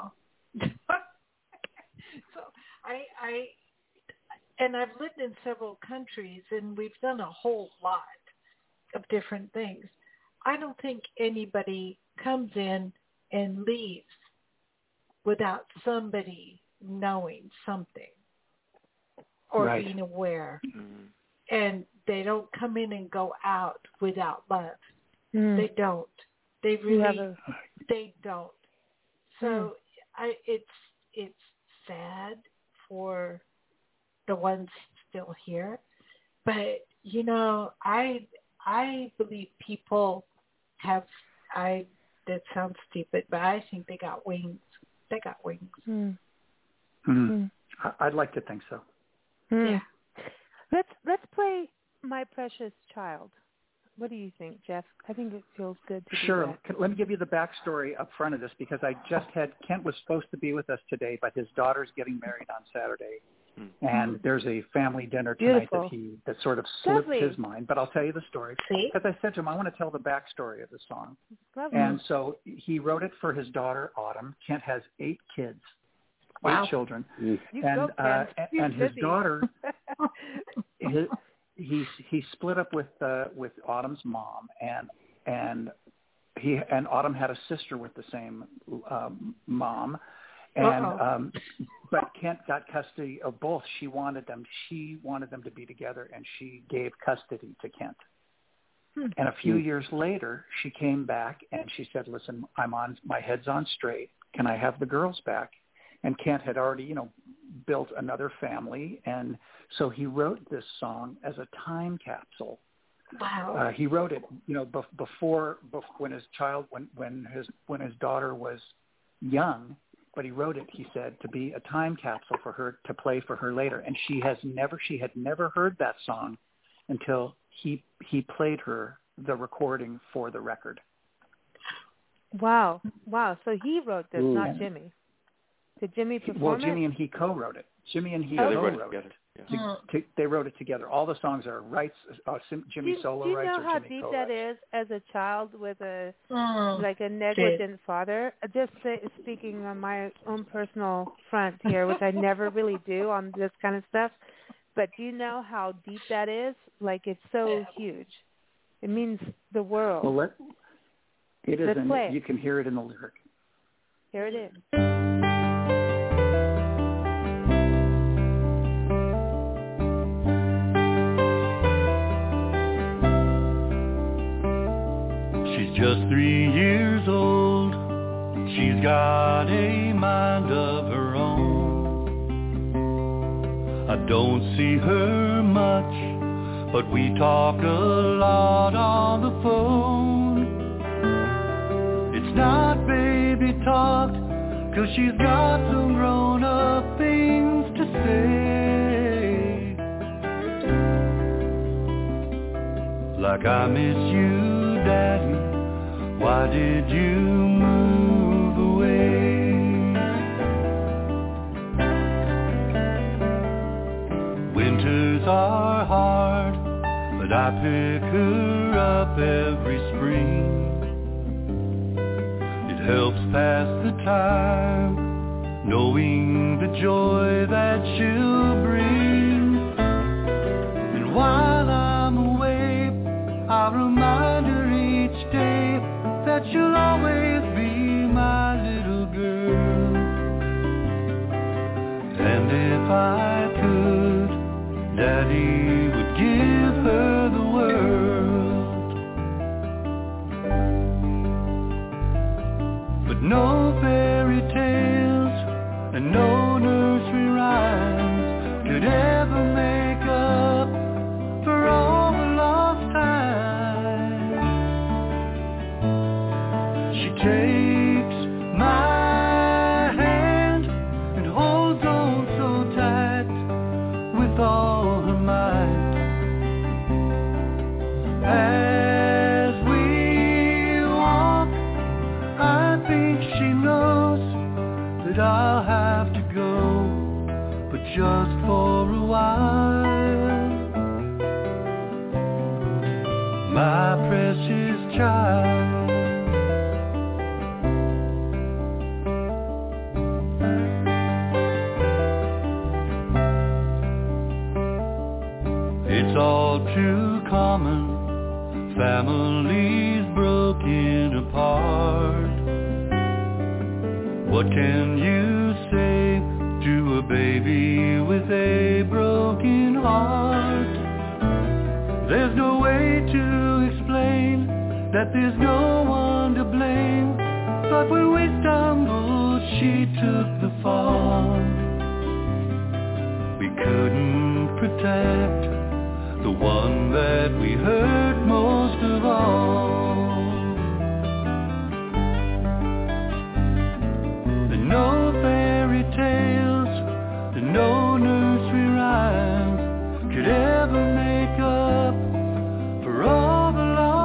So I, I, and I've lived in several countries, and we've done a whole lot of different things. I don't think anybody comes in and leaves without somebody knowing something or right. being aware. Mm. And they don't come in and go out without love. Mm. They don't. They really, a... they don't. So mm. I, it's it's sad for the ones still here, but you know, I I believe people have. I that sounds stupid, but I think they got wings. They got wings. Mm. Mm. Mm. I'd like to think so. Mm. Yeah. Let's let's play My Precious Child. What do you think, Jeff? I think it feels good to Sure. do that. Let me give you the backstory up front of this, because I just had, Kent was supposed to be with us today, but his daughter's getting married on Saturday. Mm-hmm. And there's a family dinner tonight Beautiful. that he, that sort of slipped Lovely. his mind. But I'll tell you the story. Because I said to him, I want to tell the backstory of the song. Lovely. And so he wrote it for his daughter, Autumn. Kent has eight kids. Wow. Eight children. You and go, uh, You're and his busy. daughter, his, he he split up with uh, with Autumn's mom, and and he and Autumn had a sister with the same um, mom, and um, but Kent got custody of both. She wanted them. She wanted them to be together, and she gave custody to Kent. Hmm. And a few hmm. years later, she came back and she said, "Listen, I'm on. My head's on straight. Can I have the girls back?" And Kent had already, you know, built another family, and so he wrote this song as a time capsule. Wow! Uh, he wrote it, you know, be- before, before when his child, when when his when his daughter was young. But he wrote it, he said, to be a time capsule for her to play for her later. And she has never, she had never heard that song until he he played her the recording for the record. Wow! Wow! So he wrote this, Ooh. not Jimmy. Did Jimmy perform Well, Jimmy it? and he co-wrote it. Jimmy and he yeah, co-wrote they wrote it. it. Yeah. To, to, they wrote it together. All the songs are rights, uh, Jimmy do, solo do you rights know or how Jimmy deep co-writes. that is as a child with a Mm. like a negligent father? Just say, speaking on my own personal front here, which I never really do on this kind of stuff. But do you know how deep that is? Like, it's so huge. It means the world. Well, let, it is. Let's In, play it. you can hear it in the lyric. Here it is. Just three years old, she's got a mind of her own. I don't see her much, but we talk a lot on the phone. It's not baby talk, 'cause she's got some grown-up things to say. Like, I miss you, Daddy. Why did you move away? Winters are hard, but I pick her up every spring. It helps pass the time, knowing the joy that she'll bring. And while I'm away, I remind her each day that you'll always be my little girl. And if I could, Daddy would give her the world. But no fairy tales and no nursery rhymes could ever make up for all the lost time. She takes my hand and holds on so tight with all her might. As we walk, I think she knows that I'll have to go, but just for a while. My precious child. It's all too common, families broken apart. What can you say to a baby with a broken heart? There's no way to explain that there's no one to blame, but when we stumbled, she took the fall. We couldn't protect the one that we hurt most of all. And no fairy tales and no nursery rhymes could ever make up for all the lost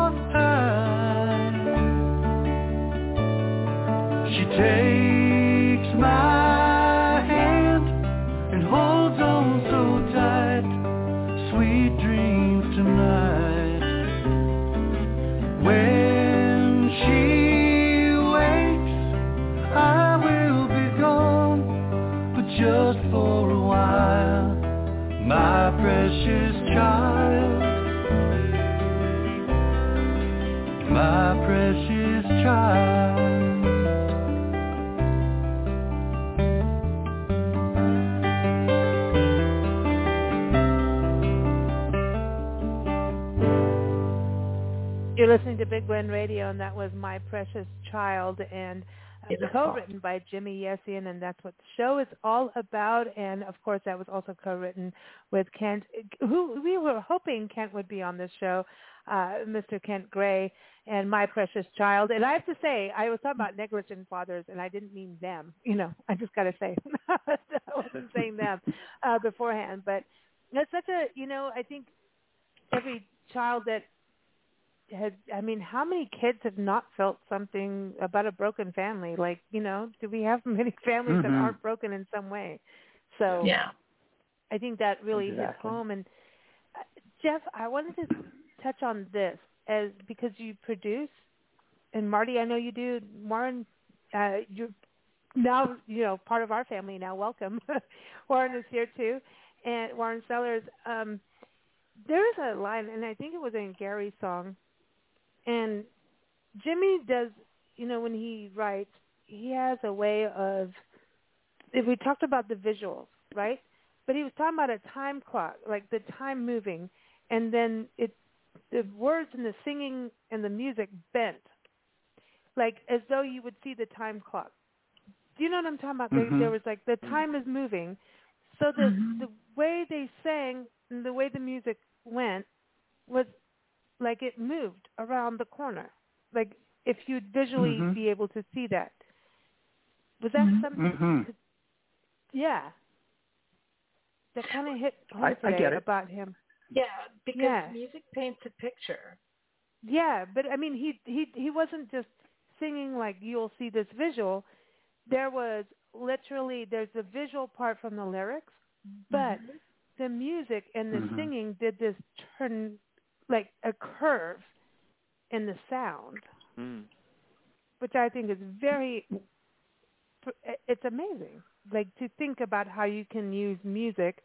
precious child, my precious child. You're listening to Big Blend Radio, and that was My Precious Child, and uh, co-written by Jimmy Yessian, and that's what the show is all about. And, of course, that was also co-written with Kent, who we were hoping Kent would be on this show, uh, Mister Kent Gray, and My Precious Child. And I have to say, I was talking about negligent fathers, and I didn't mean them. You know, I just got to say, I wasn't saying them uh, beforehand. But it's such a, you know, I think every child that Had, I mean, how many kids have not felt something about a broken family? Like, you know, do we have many families mm-hmm. that aren't broken in some way? So yeah. I think that really exactly. hits home. And uh, Jeff, I wanted to touch on this as because you produce, and Marty, I know you do. Warren, uh, you're now, you know, part of our family now. Welcome. Warren is here too, and Warren Sellers. Um, there is a line, and I think it was in Gary's song. And Jimmy does, you know, when he writes, he has a way of, if we talked about the visuals, right? But he was talking about a time clock, like the time moving, and then it, the words and the singing and the music bent, like as though you would see the time clock. Do you know what I'm talking about? Mm-hmm. There, there was like, the time is moving. So the, mm-hmm. the way they sang and the way the music went was like it moved around the corner, like if you'd visually mm-hmm. be able to see that. Was that mm-hmm. something? Mm-hmm. Yeah. That kind of hit home I, today I get it. about him. Yeah, because yeah. music paints a picture. Yeah, but I mean, he he he wasn't just singing like you'll see this visual. There was literally, there's the visual part from the lyrics, but mm-hmm. the music and the mm-hmm. singing did this turn, like a curve in the sound, mm. which I think is very, it's amazing. Like to think about how you can use music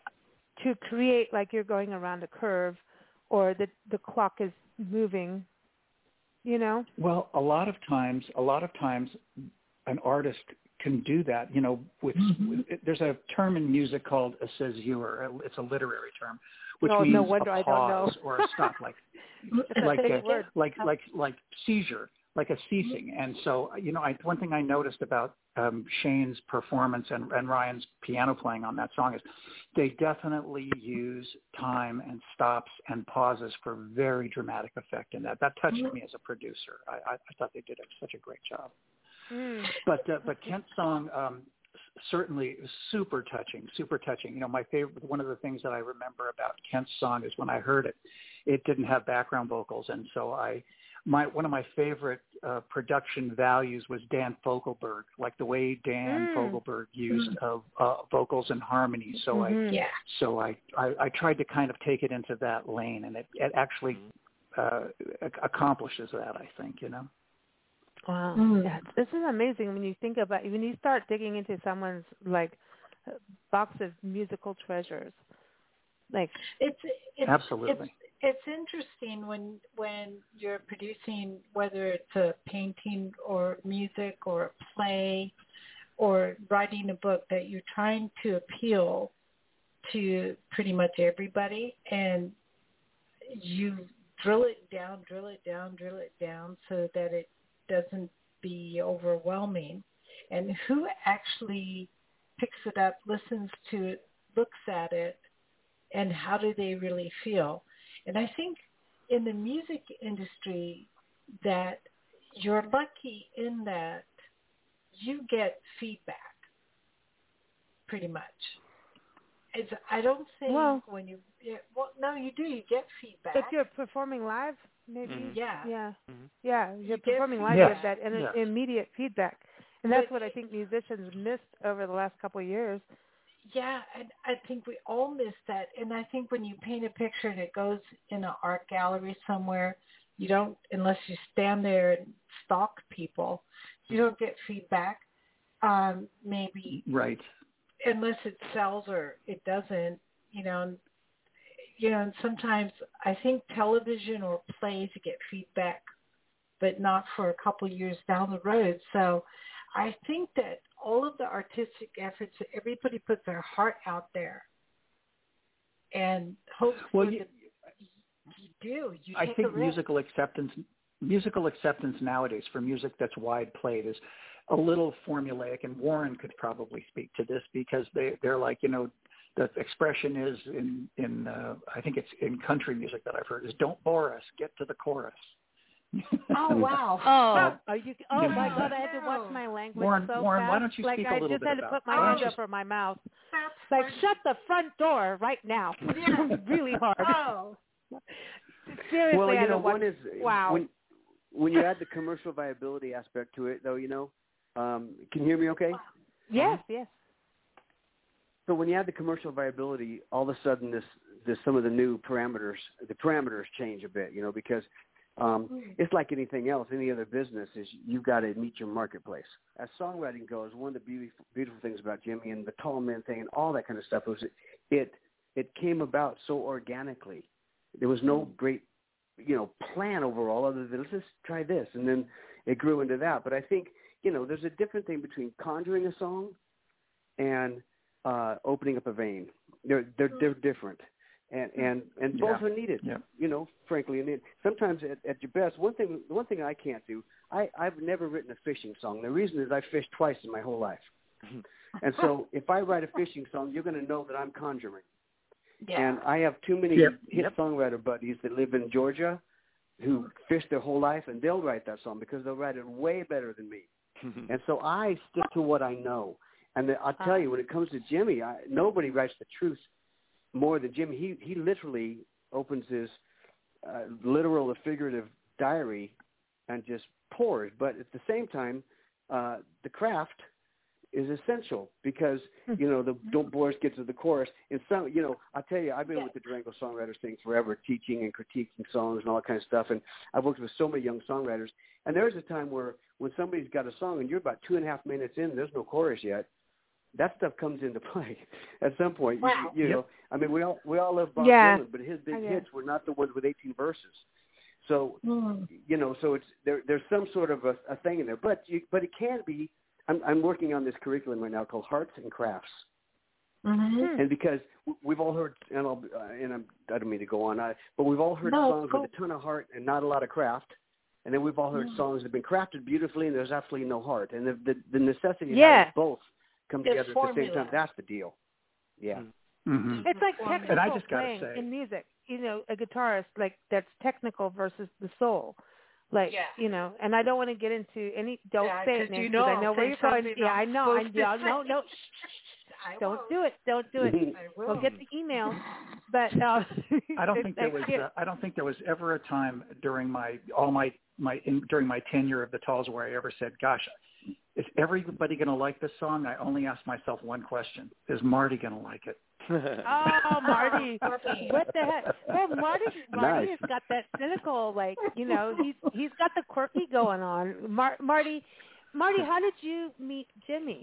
to create like you're going around a curve or that the clock is moving, you know? Well, a lot of times, a lot of times an artist can do that, you know, with, mm-hmm. with there's a term in music called a caesure. It's a literary term, which oh, means no wonder a I don't know. pause or a stop, like like a, like like like seizure, like a ceasing. And so, you know, I, one thing I noticed about um, Shane's performance and, and Ryan's piano playing on that song is they definitely use time and stops and pauses for very dramatic effect in that. That touched mm-hmm. me as a producer. I, I, I thought they did a, such a great job. Mm. But uh, but Kent's song um, certainly super touching, super touching. You know, my favorite, one of the things that I remember about Kent's song is when I heard it, it didn't have background vocals, and so I, my one of my favorite uh, production values was Dan Fogelberg, like the way Dan mm. Fogelberg used mm. uh, uh, vocals and harmony. So mm-hmm. I, yeah. so I, I, I tried to kind of take it into that lane, and it, it actually uh, accomplishes that, I think. You know. Wow, mm. yeah, this is amazing when you think about when you start digging into someone's like box of musical treasures. Like it's, it's absolutely, it's, it's interesting when when you're producing, whether it's a painting or music or a play or writing a book, that you're trying to appeal to pretty much everybody, and you drill it down, drill it down, drill it down, so that it doesn't be overwhelming. And who actually picks it up, listens to it, looks at it, and how do they really feel? And I think in the music industry that you're lucky in that you get feedback pretty much. It's, I don't think well, when you, well, no, you do, you get feedback. If you're performing live, maybe. Mm-hmm. Yeah. Yeah. Mm-hmm. Yeah. You're you performing live, yes. you have that in, yes. immediate feedback. And that's but, what I think musicians missed over the last couple of years. Yeah, and I think we all miss that. And I think when you paint a picture and it goes in an art gallery somewhere, you don't, unless you stand there and stalk people, you don't get feedback. Um, maybe. Right. Unless it sells or it doesn't, you know, you know, and sometimes I think television or plays get feedback, but not for a couple years down the road. So I think that all of the artistic efforts, everybody puts their heart out there and hopes well, for you, the, you do. You I take think a risk. musical acceptance, musical acceptance nowadays for music that's wide played is a little formulaic, and Warren could probably speak to this because they, they're like, you know, the expression is in, in uh, I think it's in country music that I've heard is don't bore us, get to the chorus. Oh, wow. Oh, are you, oh Yeah. my God, I had to watch my language Warren, so Warren, fast. why don't you like, speak a I little just bit had to about- put my why hand don't you- over my mouth. That's Like, funny. shut the front door right now. Yeah. Really hard. Oh. Seriously, well, I you had know, to watch. one is Wow. when when you add the commercial viability aspect to it, though, you know, um, can you hear me okay? Yes, yes. So when you add the commercial viability, all of a sudden this, this some of the new parameters, the parameters change a bit, you know, because um, it's like anything else, any other business is you've got to meet your marketplace. As songwriting goes, one of the beautiful, beautiful things about Jimmy and the Tall Men thing and all that kind of stuff was it, it, it came about so organically. There was no great, you know, plan overall other than let's just try this. And then it grew into that. But I think, you know, there's a different thing between conjuring a song and uh, opening up a vein. They're they're they're different, and and and both Yeah. are needed. Yeah. You know, frankly, and it, sometimes at, at your best, one thing one thing I can't do. I I've never written a fishing song. The reason is I fished twice in my whole life, and so if I write a fishing song, you're going to know that I'm conjuring. Yeah. And I have too many Yep. hit Yep. songwriter buddies that live in Georgia, who fish their whole life, and they'll write that song because they'll write it way better than me. And so I stick to what I know. And the, I'll tell you, when it comes to Jimmy, I, nobody writes the truth more than Jimmy. He he literally opens his uh, literal or figurative diary and just pours. But at the same time, uh, the craft is essential because, you know, the don't bore us, get to the chorus. And some, you know, I'll tell you, I've been with the Durango Songwriters thing forever, teaching and critiquing songs and all that kind of stuff. And I've worked with so many young songwriters. And there's a time where when somebody's got a song and you're about two and a half minutes in, there's no chorus yet, that stuff comes into play at some point. Wow. You, you know, I mean, we all we all love Bob Yeah. Dylan, but his big I guess. hits were not the ones with eighteen verses. So, Mm. you know, so it's there. There's some sort of a, a thing in there, but you, but it can be. I'm, I'm working on this curriculum right now called Hearts and Crafts, Mm-hmm. and because we've all heard, and, I'll, uh, and I'm, I don't mean to go on, I, but we've all heard No, songs cool. with a ton of heart and not a lot of craft. And then we've all heard Mm. songs that have been crafted beautifully and there's absolutely no heart. And the the, the necessity Yeah. to have both come It's together at the same formula. time, that's the deal. Yeah. Mm-hmm. It's like And I technical just gotta playing say- in music. You know, a guitarist, like, that's technical versus the soul. Like, Yeah. you know, and I don't want to get into any, don't Yeah, say 'cause it, you Nancy, know 'cause I I'll know where say you're going. something Yeah, I'm I know. I, supposed to yeah, no, say. no, I don't won't. do it. Don't do it. I will. We'll get the email. But uh, I don't think there like, was. yeah. Uh, I don't think there was ever a time during my all my my in, during my tenure of the Talls where I ever said, "Gosh, is everybody going to like this song?" I only asked myself one question: is Marty going to like it? Oh, Marty! What the heck? Well, Marty, Marty Nice. has got that cynical, like, you know, he's he's got the quirky going on. Mar- Marty, Marty, how did you meet Jimmy?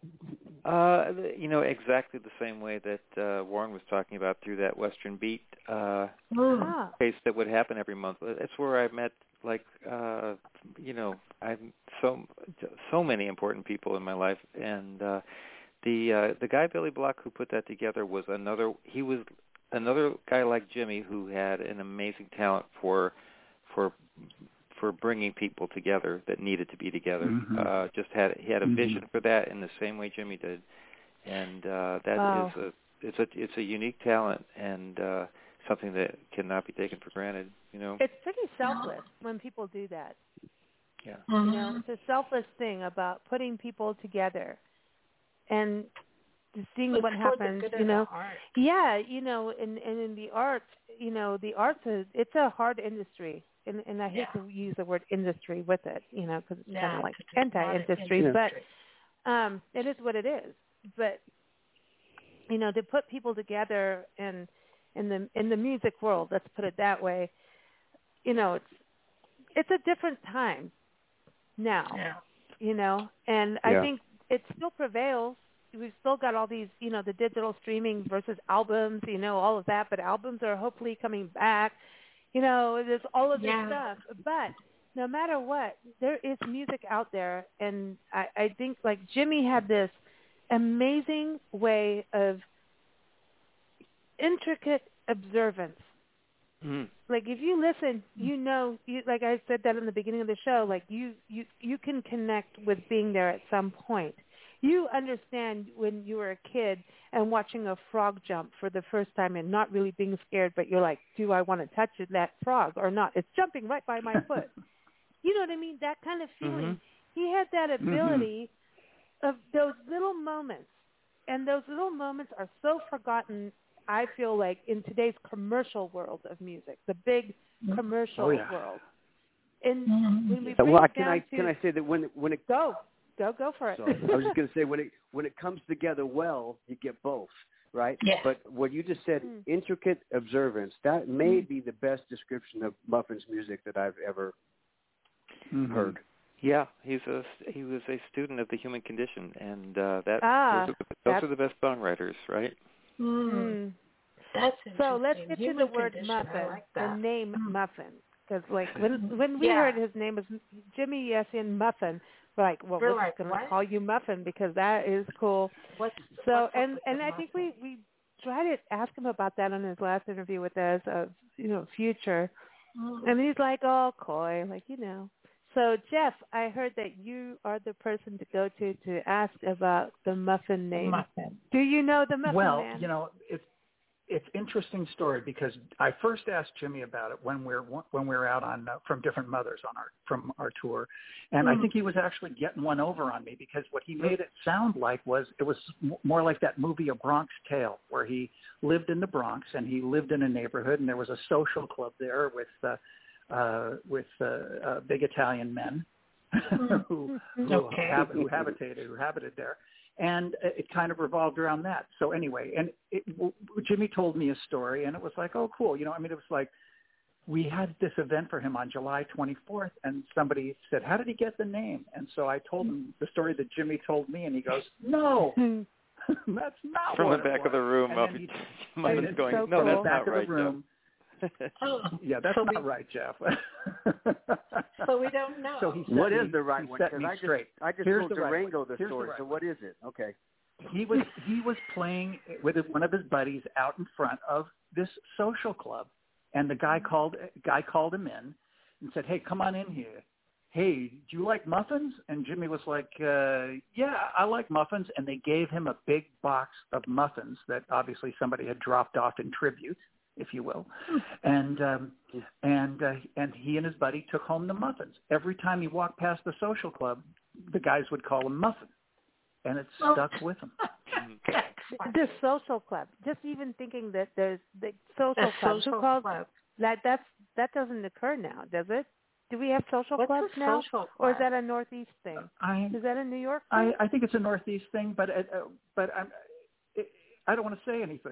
Uh, you know, exactly the same way that uh, Warren was talking about through that Western Beat uh, Ah. case that would happen every month. That's where I met, like, uh, you know, I've so so many important people in my life, and uh, the uh, the guy Billy Block who put that together was another. He was another guy like Jimmy who had an amazing talent for for. for bringing people together that needed to be together. Mm-hmm. Uh, just had he had a Mm-hmm. vision for that in the same way Jimmy did, and uh, that Wow. is a it's a it's a unique talent and uh, something that cannot be taken for granted. You know. It's pretty selfless when people do that. Yeah. You know, it's a selfless thing about putting people together and seeing It's what for the happens. good of You know, the art. yeah, you know, and and in the arts, you know, the arts is it's a hard industry. And, and I hate Yeah. to use the word industry with it, you know, because it's Yeah, kind of like 'cause it's not an anti-industry, industry. but um, it is what it is. But you know, to put people together in in the in the music world, let's put it that way, you know, it's it's a different time now, Yeah. you know, and Yeah. I think it still prevails. we've still got all these, you know, the digital streaming versus albums, you know, all of that. But albums are hopefully coming back. You know, there's all of this Yeah. stuff. But no matter what, there is music out there, and I, I think like Jimmy had this amazing way of intricate observance. Mm. Like if you listen, you know, you, like I said that in the beginning of the show, like you, you, you can connect with being there at some point. You understand when you were a kid and watching a frog jump for the first time and not really being scared, but you're like, do I want to touch that frog or not? It's jumping right by my foot. You know what I mean? That kind of feeling. Mm-hmm. He had that ability mm-hmm. of those little moments, and those little moments are so forgotten, I feel like, in today's commercial world of music, the big commercial oh, yeah. world. And mm-hmm. when we bring well, it can down I to, can I say that when when it go go go for it. sorry, I was just going to say when it when it comes together well, you get both, right? Yes. But what you just said, Mm. intricate observance, that may Mm. be the best description of Muffin's music that I've ever Mm-hmm. heard. Yeah, he's a he was a student of the human condition, and uh, that Ah, those, are the, those are the best songwriters, right? Mm. Mm. That's So let's interesting. get Human to the word condition. muffin, I like the that. name Mm. Muffin. Because like when when we Yeah. heard his name was Jimmy Yessian Muffin, we're like, well, We're we're like, just going what? to call you Muffin because that is cool. What's, So what's up and with and the I think muffin? we we tried to ask him about that on his last interview with us of you know Future, Mm. and he's like all coy, like you know. So Jeff, I heard that you are the person to go to to ask about the Muffin name. Muffin. Do you know the Muffin Well, Man? you know, it's it's interesting story because I first asked Jimmy about it when we're when we were out on uh, from Different Mothers on our from our tour, and Mm. I think he was actually getting one over on me because what he made it sound like was it was m- more like that movie A Bronx Tale, where he lived in the Bronx and he lived in a neighborhood and there was a social club there with uh, uh, with uh, uh, big Italian men who who, Okay. hab- who habitated who habited there. And it kind of revolved around that. So anyway, and it, w- Jimmy told me a story, and it was like, oh, cool. You know, I mean, it was like we had this event for him on July twenty-fourth, and somebody said, how did he get the name? And so I told him the story that Jimmy told me, and he goes, no, that's not From what the back it was. of the room, And then he- Muffin's and going, so no, cool. that's From the back not of right, the room. Oh, Yeah, that's so not we, right, Jeff. So we don't know. So he set What me, is the right he one? set Because me I just straight. I just Here's told the right Durango one. the Here's the story. right So one. what is it? Okay. He was he was playing with one of his buddies out in front of this social club, and the guy called guy called him in and said, "Hey, come on in here. Hey, do you like muffins?" And Jimmy was like, uh, "Yeah, I like muffins." And they gave him a big box of muffins that obviously somebody had dropped off in tribute, if you will. And um, and uh, and he and his buddy took home the muffins. Every time he walked past the social club, the guys would call him Muffin. And it Oh. stuck with him. The social club. Just even thinking that there's the social A club. social Who calls club. that? That's that doesn't occur now, does it? Do we have social What's clubs a now, social club? or is that a Northeast thing? I Is that a New York I, thing? I think it's a Northeast thing, but uh, but I'm, it, I don't want to say anything.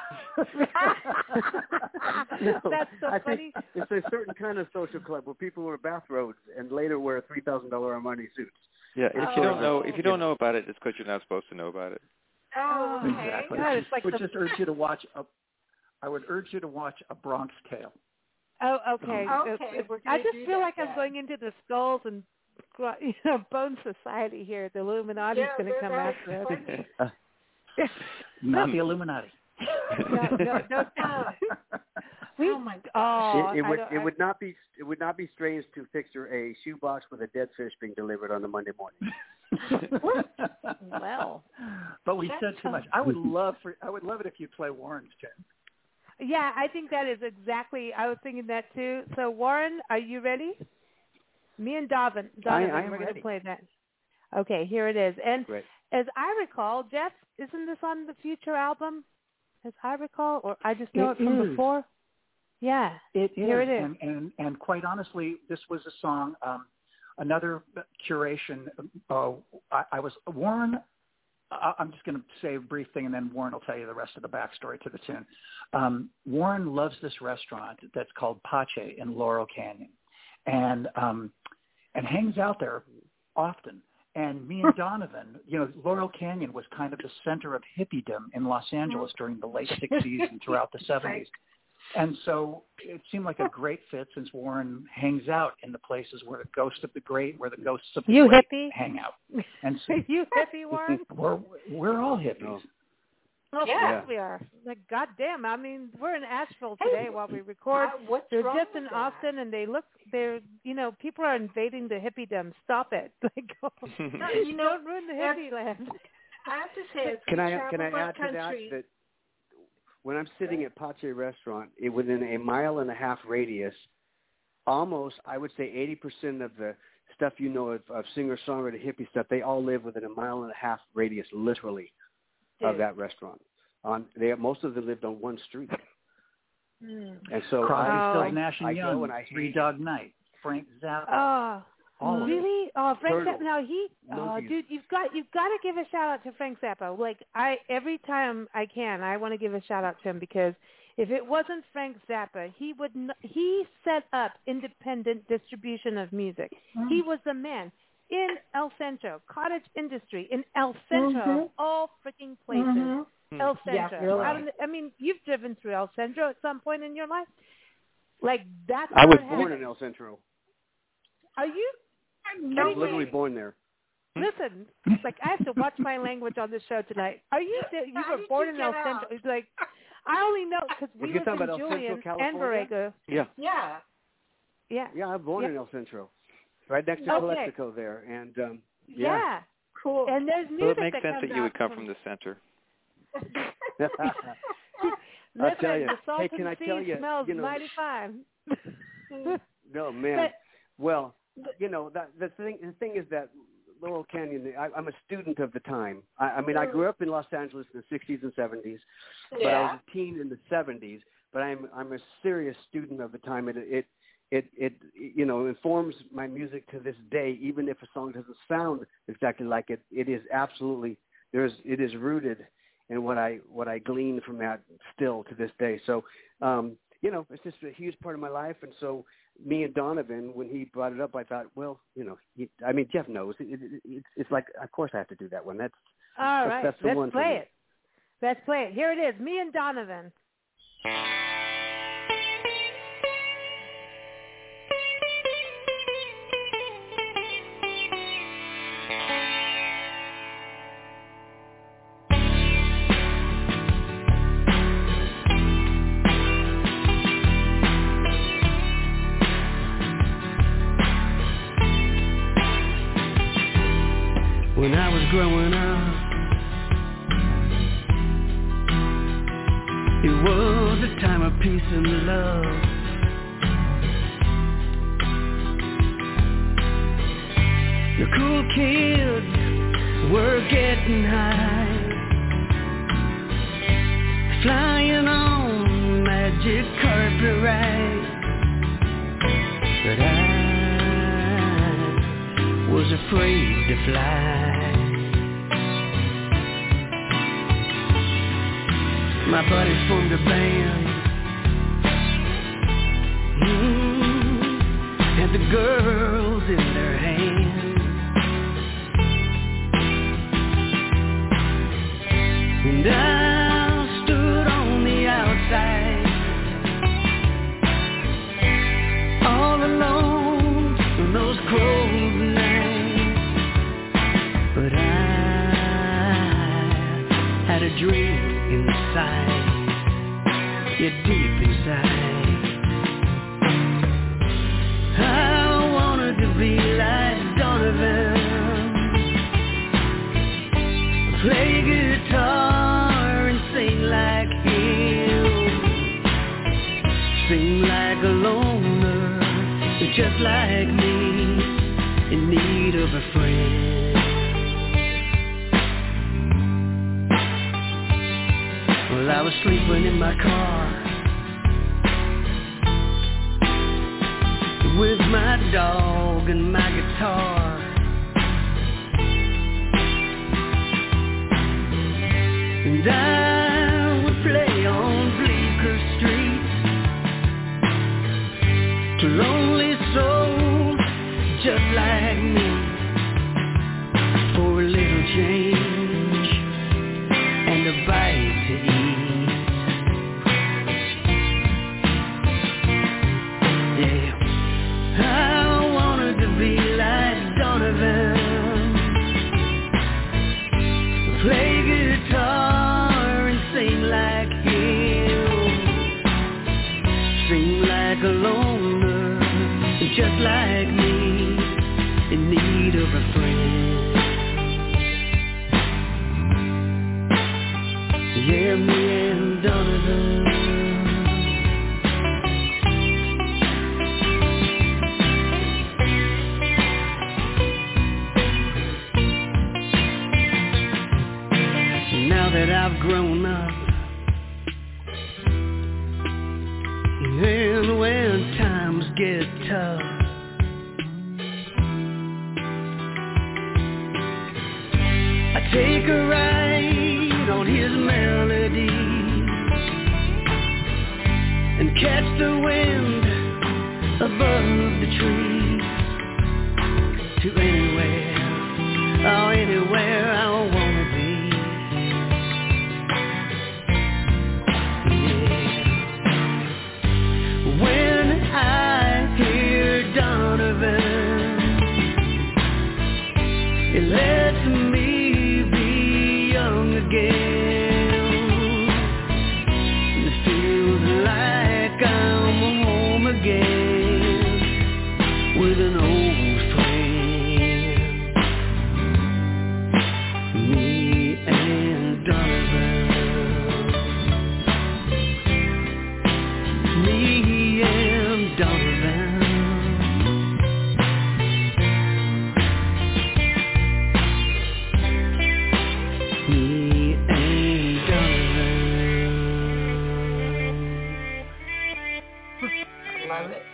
No, That's so I funny. think it's a certain kind of social club where people wear bathrobes and later wear three thousand dollar Armani suits. Yeah, if Oh. you don't know, if you don't know about it, it's because you're not supposed to know about it. Oh, okay. Exactly. God, it's like would the- just urge you to watch a. I would urge you to watch A Bronx Tale. Oh, okay. Okay, we're I gonna just do feel that like I'm then. going into the skulls and you know Bone Society here. The Illuminati's Yeah, going to come that's after us. funny. Not the Illuminati. No, no, no. We, Oh my oh, it, it I would don't- it I- would not be it would not be strange to picture a shoebox with a dead fish being delivered on a Monday morning. Well. But we That's said too much. I would love for I would love it if you play Warren's tune. Yeah, I think that is exactly. I was thinking that too. So, Warren, are you ready? Me and Donovan, Donovan I am we're going ready. to play that. Okay, here it is. And Great. as I recall, Jeff, isn't this on the Future album? As I recall, or I just know it, It from is. before. Yeah, It is, here it is. And, and and quite honestly, this was a song. Um, another curation. Uh, I, I was Warren. I, I'm just going to say a brief thing, and then Warren will tell you the rest of the backstory to the tune. Um, Warren loves this restaurant that's called Pache in Laurel Canyon, and um, and hangs out there often. And me and Donovan, you know, Laurel Canyon was kind of the center of hippiedom in Los Angeles during the late sixties and throughout the seventies. And so it seemed like a great fit since Warren hangs out in the places where the ghosts of the great, where the ghosts of the you great hippie? hang out. And so you hippie, Warren? We're, we're all hippies. No. Well, Yeah. yes, we are. Like, goddamn! I mean, we're in Asheville today while we record. Uh, what's They're wrong just with in that? Austin, and they look. They're, you know, people are invading the hippiedom. Stop it! Like, oh, No, you know, don't ruin the hippie land. I have to say, as Can we I travel can I our add to that country, that when I'm sitting at Pache Restaurant, it, within a mile and a half radius, almost I would say eighty percent of the stuff you know of, of singer-songwriter hippie stuff, they all live within a mile and a half radius, literally, of Dude. that restaurant. On they most of them lived on one street, Mm. and so Crosby, I, Oh. Stills, Nash I and go Young, and I Three hang- Dog Night, Frank Zappa. Oh, All of it. really? Oh, Frank Turtle. Zappa. Now he. Oh, Monkeys. dude, you've got you've got to give a shout out to Frank Zappa. Like I, every time I can, I want to give a shout out to him because if it wasn't Frank Zappa, he would. N- he set up independent distribution of music. Mm. He was the man in El Centro, cottage industry in El Centro, Mhm. of all freaking places. Mhm. El Yeah, Centro. really. Out in the, I mean, you've driven through El Centro at some point in your life. Like that's. I was how it born happened. in El Centro. Are you? I No was literally way. born there. Listen, like I have to watch my language on this show tonight. Are you? You How were did born you in El get Centro. out? It's like I only know because If we you're live talking in about El Centro, Julian and California? Borrego. Yeah, Yeah. Yeah. yeah, I'm born Yeah. in El Centro, right next to Okay. Calexico there, and um, Yeah. yeah. Cool. And there's music Well, it makes that sense comes that you would out come from the center. I'll Listen, tell you. the salton Hey, can I sea tell you, smells you know- mighty fine. No, man. But- well, you know, that, the thing the thing is that Laurel Canyon, I, I'm a student of the time. I, I mean, I grew up in Los Angeles in the sixties and seventies, but I Yeah. was a teen in the seventies. But I'm I'm a serious student of the time. It it it it you know informs my music to this day, even if a song doesn't sound exactly like it. It is absolutely there's it is rooted in what I what I glean from that still to this day. So um, you know, it's just a huge part of my life, and so. Me and Donovan, when he brought it up, I thought, well, you know, he, I mean, Jeff knows. It, it, it, it's like, of course, I have to do that one. That's All that's, right, that's the let's one for play me. it. Let's play it. Here it is. Me and Donovan. When I was growing up, it was a time of peace and love. The cool kids were getting high, flying on magic carpet rides. But I was afraid to fly. My buddies formed a band, mm, had the girls in their hands, and I stood on the outside, all alone in those cold nights. But I had a dream inside, yeah, deep inside. I wanted to be like Donovan, play guitar and sing like him, sing like a loner, just like me, in need of a friend. Well, I was sleeping in my car with my dog and my guitar, and I would play on Bleecker Street to lonely souls just like me. guitar. I take a ride on his melody and catch the wind above the trees to anywhere, oh, anywhere I wanna be. Yeah. When I hear Donovan, it lets me be young again. It feels like I'm home again with an old friend. Me and Donovan. Me and Donovan. Me and Donovan. Love it.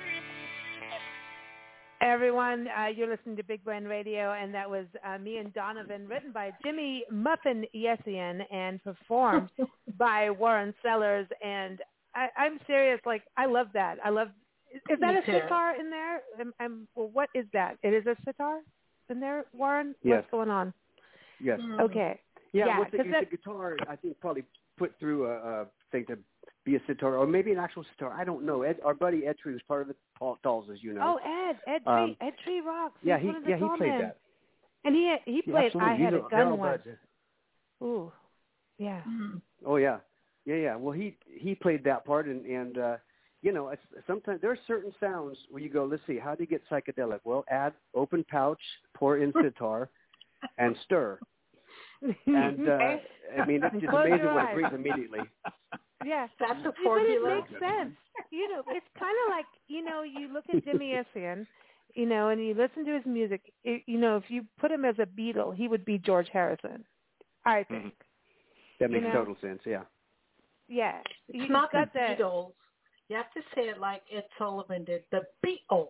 Everyone, uh, you're listening to Big Blend Radio, and that was uh, Me and Donovan, written by Jimmy Muffin Yessian and performed by Warren Sellers. And I, I'm serious, like, I love that. I love, is, is that Me a too. sitar in there? I'm, I'm, well, what is that? It is a sitar in there, Warren? Yes. What's going on? Yes. Mm. Okay. Yeah, Yeah, well, it's, a, 'cause it's that- a guitar, I think, probably put through a, a thing to be a sitar, or maybe an actual sitar. I don't know. Ed, our buddy Ed Tree was part of the Paul Dolls, as you know. Oh, Ed, Ed Tree, Um, Ed Tree rocks. yeah, He's he one of the yeah he soul played men. that. And he he Yeah, played absolutely. I Had These a are- they're all Gun Once. buds. Ooh, yeah. Mm. Oh yeah, yeah, yeah. Well, he he played that part, and and uh, you know, it's, sometimes there are certain sounds where you go, let's see, how do you get psychedelic? Well, add open pouch, pour in sitar, and stir. And uh, I mean, it's just Close amazing your what eyes. it brings immediately. Yeah. That's a But it formula. makes sense. You know, it's kind of like, you know, you look at Jimmy Essian, you know, and you listen to his music. It, you know, if you put him as a Beatle, he would be George Harrison, I think. Mhm. That makes You know? total sense. Yeah. Yeah. It's You- not got the that. Beatles. You have to say it like Ed Sullivan did. The Beatles.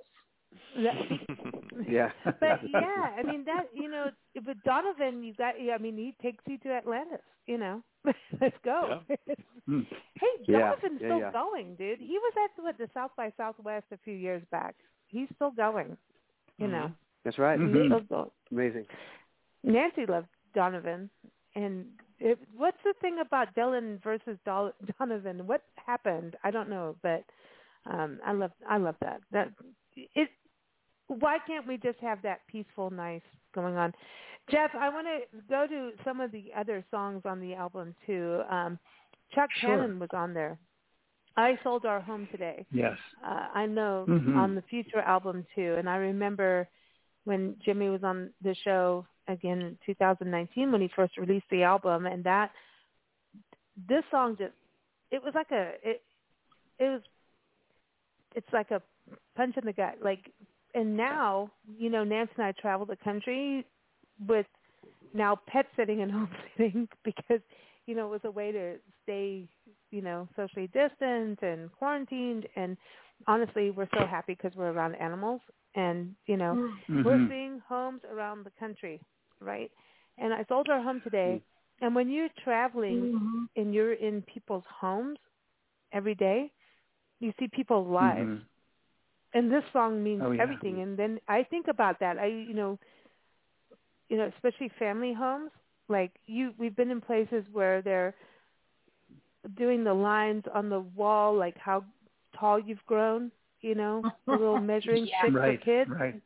Yeah. But yeah, I mean that, you know, with Donovan, you got, I mean, he takes you to Atlantis, you know. Let's go. Mm. Hey, Yeah, Donovan's yeah, still yeah. going, dude. He was at what, the South by Southwest a few years back. He's still going, you know. That's right. He's Mhm. still going. Amazing. Nancy loved Donovan, and it, what's the thing about Dylan versus Dol- Donovan? What happened? I don't know, but um, I love I love that. That it. Why can't we just have that peaceful, nice going on? Jeff, I want to go to some of the other songs on the album too. Um, Chuck Sure. Cannon was on there. I Sold Our Home Today. Yes. Uh, I know Mhm. on the Future album too, and I remember when Jimmy was on the show again in two thousand nineteen when he first released the album, and that this song just it was like a it it was it's like a punch in the gut. Like, and now you know Nancy and I travel the country with now pet sitting and home sitting because you know it was a way to stay you know socially distant and quarantined, and honestly we're so happy because we're around animals. And, you know, Mhm. we're seeing homes around the country, right? And I sold our home today. And when you're traveling Mm-hmm. and you're in people's homes every day, you see people's lives. Mhm. And this song means Oh, yeah. everything. And then I think about that. I, you know, you know, especially family homes. Like you, we've been in places where they're doing the lines on the wall, like how tall you've grown. You know, the little measuring Yeah. stick Right. for kids. Right.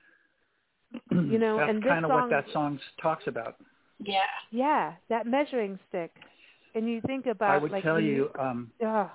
You know, that's and this kind of song, what that song talks about. Yeah. yeah, that measuring stick. And you think about, I would like, tell when you, um, oh,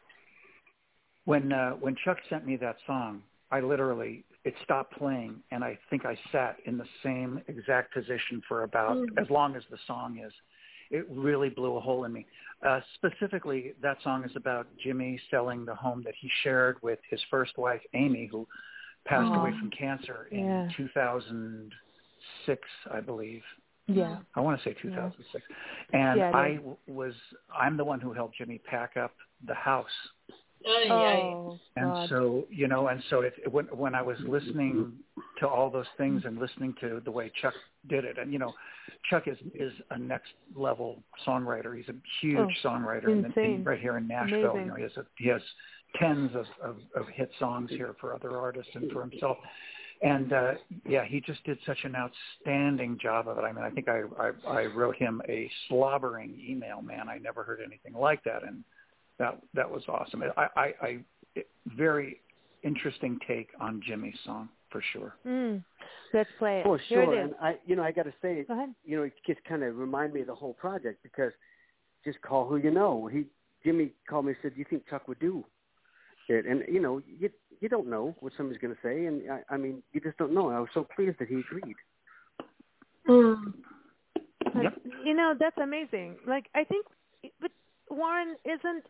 when uh, when Chuck sent me that song, I literally it stopped playing, and I think I sat in the same exact position for about Mm. as long as the song is. It really blew a hole in me. Uh, specifically, that song is about Jimmy selling the home that he shared with his first wife, Amy, who passed Oh. away from cancer in Yeah. two thousand six, I believe. yeah, I want to say two thousand six. And Yeah, it I is. w- was, I'm the one who helped Jimmy pack up the house Oh, and God. so, you know, and so if, when when I was listening to all those things and listening to the way Chuck did it, and you know, Chuck is is a next level songwriter. He's a huge Oh, songwriter in the, in, right here in Nashville. Amazing. You know, he has a, he has tens of, of, of hit songs here for other artists and for himself. And uh, yeah, he just did such an outstanding job of it. I mean, I think I, I I wrote him a slobbering email. Man, I never heard anything like that, and that that was awesome. I I, I it, very interesting take on Jimmy's song for sure. Mm. Let's play it. Oh, Here sure. it is. And I, you know, I got to say, Go ahead. you know, it just kind of reminded me of the whole project because just call who you know. He Jimmy called me and said, "Do you think Chuck would do it?" And you know, you you don't know what somebody's going to say, and I, I mean, you just don't know. I was so pleased that he agreed. Mm. Yep. You know, that's amazing. Like, I think, but Warren isn't,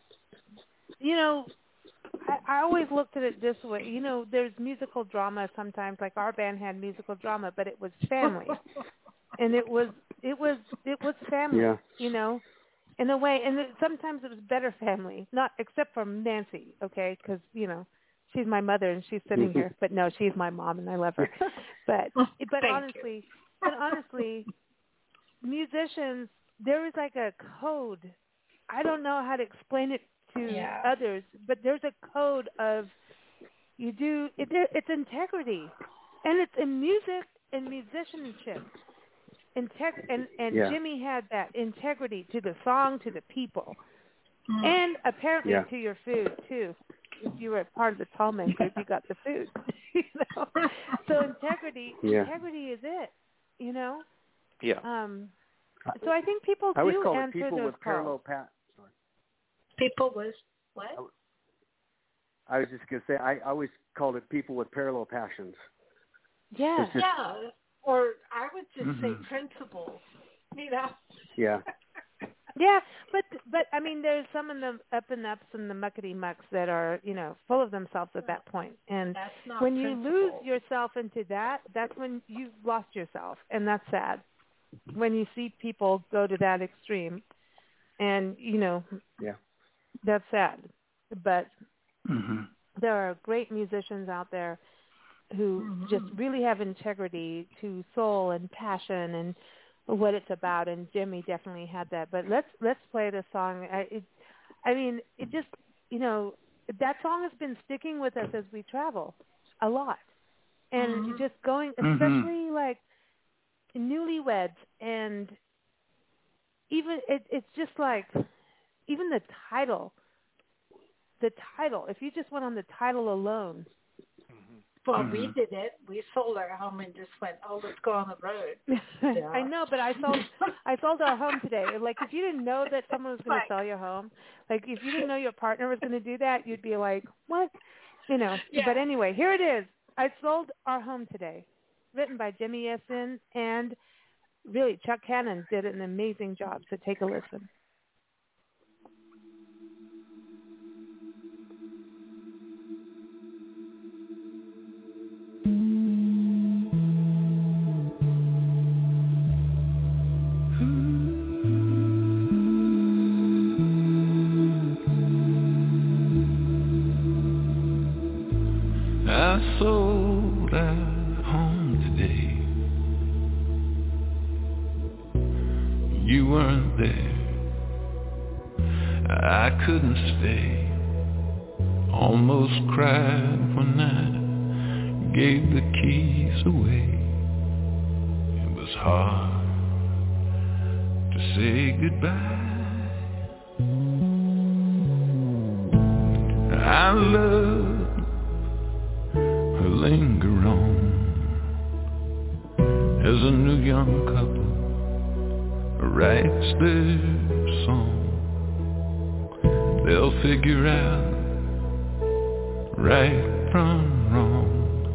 you know, I, I always looked at it this way. You know, there's musical drama sometimes, like our band had musical drama, but it was family. and it was, it was, it was family, Yeah. you know, in a way. And it, sometimes it was better family, not except for Nancy, okay, because, you know, she's my mother and she's sitting here, but no, she's my mom and I love her. But but Thank honestly, you. but honestly, musicians, there is like a code. I don't know how to explain it to Yeah. others, but there's a code of you do it, it's integrity, and it's in music and musicianship. Integ- and and Yeah. Jimmy had that integrity to the song, to the people, Mm. and apparently Yeah. to your food too. If you were part of the Tallman group, you got the food. you know, so integrity, Yeah. integrity is it. You know. Yeah. Um. So I think people I always do call it answer people those with parallel calls. paths. People with what? I was just going to say, I always called it people with parallel passions. Yeah. It's just- Yeah, or I would just Mhm. say principles. You know. Yeah. Yeah, but but I mean, there's some in the up and ups and the muckety mucks that are, you know, full of themselves at that point. And That's not when you lose principle. yourself into that, that's when you've lost yourself, and that's sad. When you see people go to that extreme, and you know, Yeah. that's sad. But Mm-hmm. there are great musicians out there who Mhm. just really have integrity to soul and passion and what it's about, and Jimmy definitely had that. But let's let's play the song. I, it, I mean, it just, you know, that song has been sticking with us as we travel a lot, and Mhm. just going, especially like newlyweds, and even it, it's just like even the title, the title. If you just went on the title alone. Well, Mhm. we did it. We sold our home and just went, oh, let's go on the road. Yeah. I know, but I sold I sold our home today. Like, if you didn't know that someone was going Right. to sell your home, like if you didn't know your partner was going to do that, you'd be like, what? You know. Yeah. But anyway, here it is. I sold our home today, written by Jimmy Yessin, and really Chuck Cannon did an amazing job. So take a listen. I sold our home today. You weren't there. I couldn't stay. Almost cried when I gave the keys away. It was hard to say goodbye. I love linger on as a new young couple writes their song. They'll figure out right from wrong.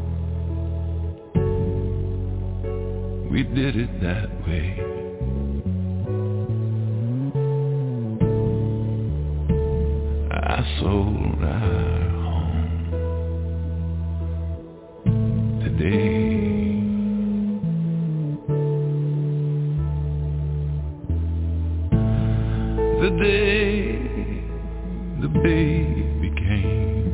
We did it that way. I sold our day. The day the baby came.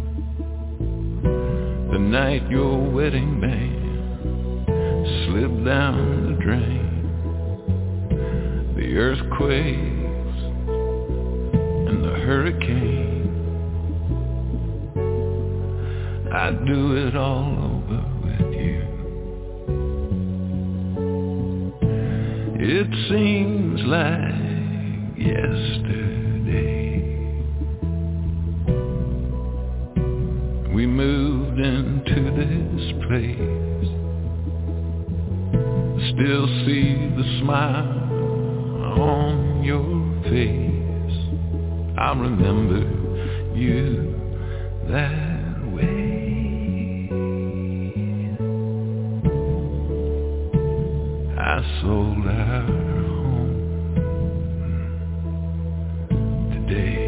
The night your wedding band slipped down the drain. The earthquakes and the hurricane. I'd do it all over with you. It seems like yesterday we moved into this place. Still see the smile on your face. I remember you that way. I sold our home today.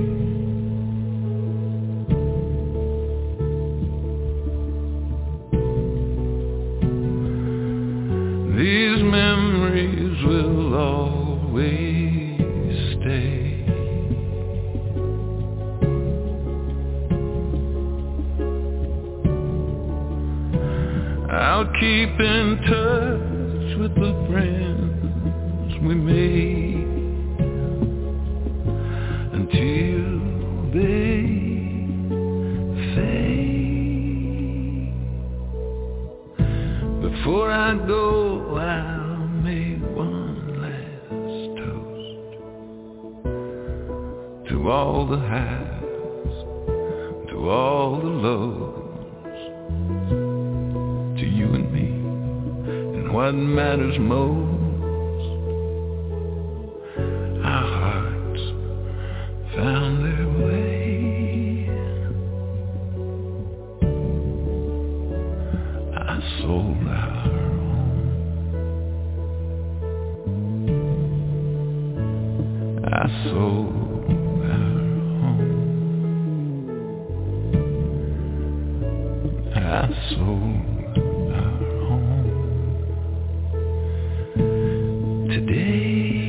These memories will always stay. I'll keep in touch with the friends we made until they fade. Before I go, I'll make one last toast to all the highs, to all the lows, to you and me, and what matters most. Our hearts found their way. I sold our home. I sold our home. I sold our home today.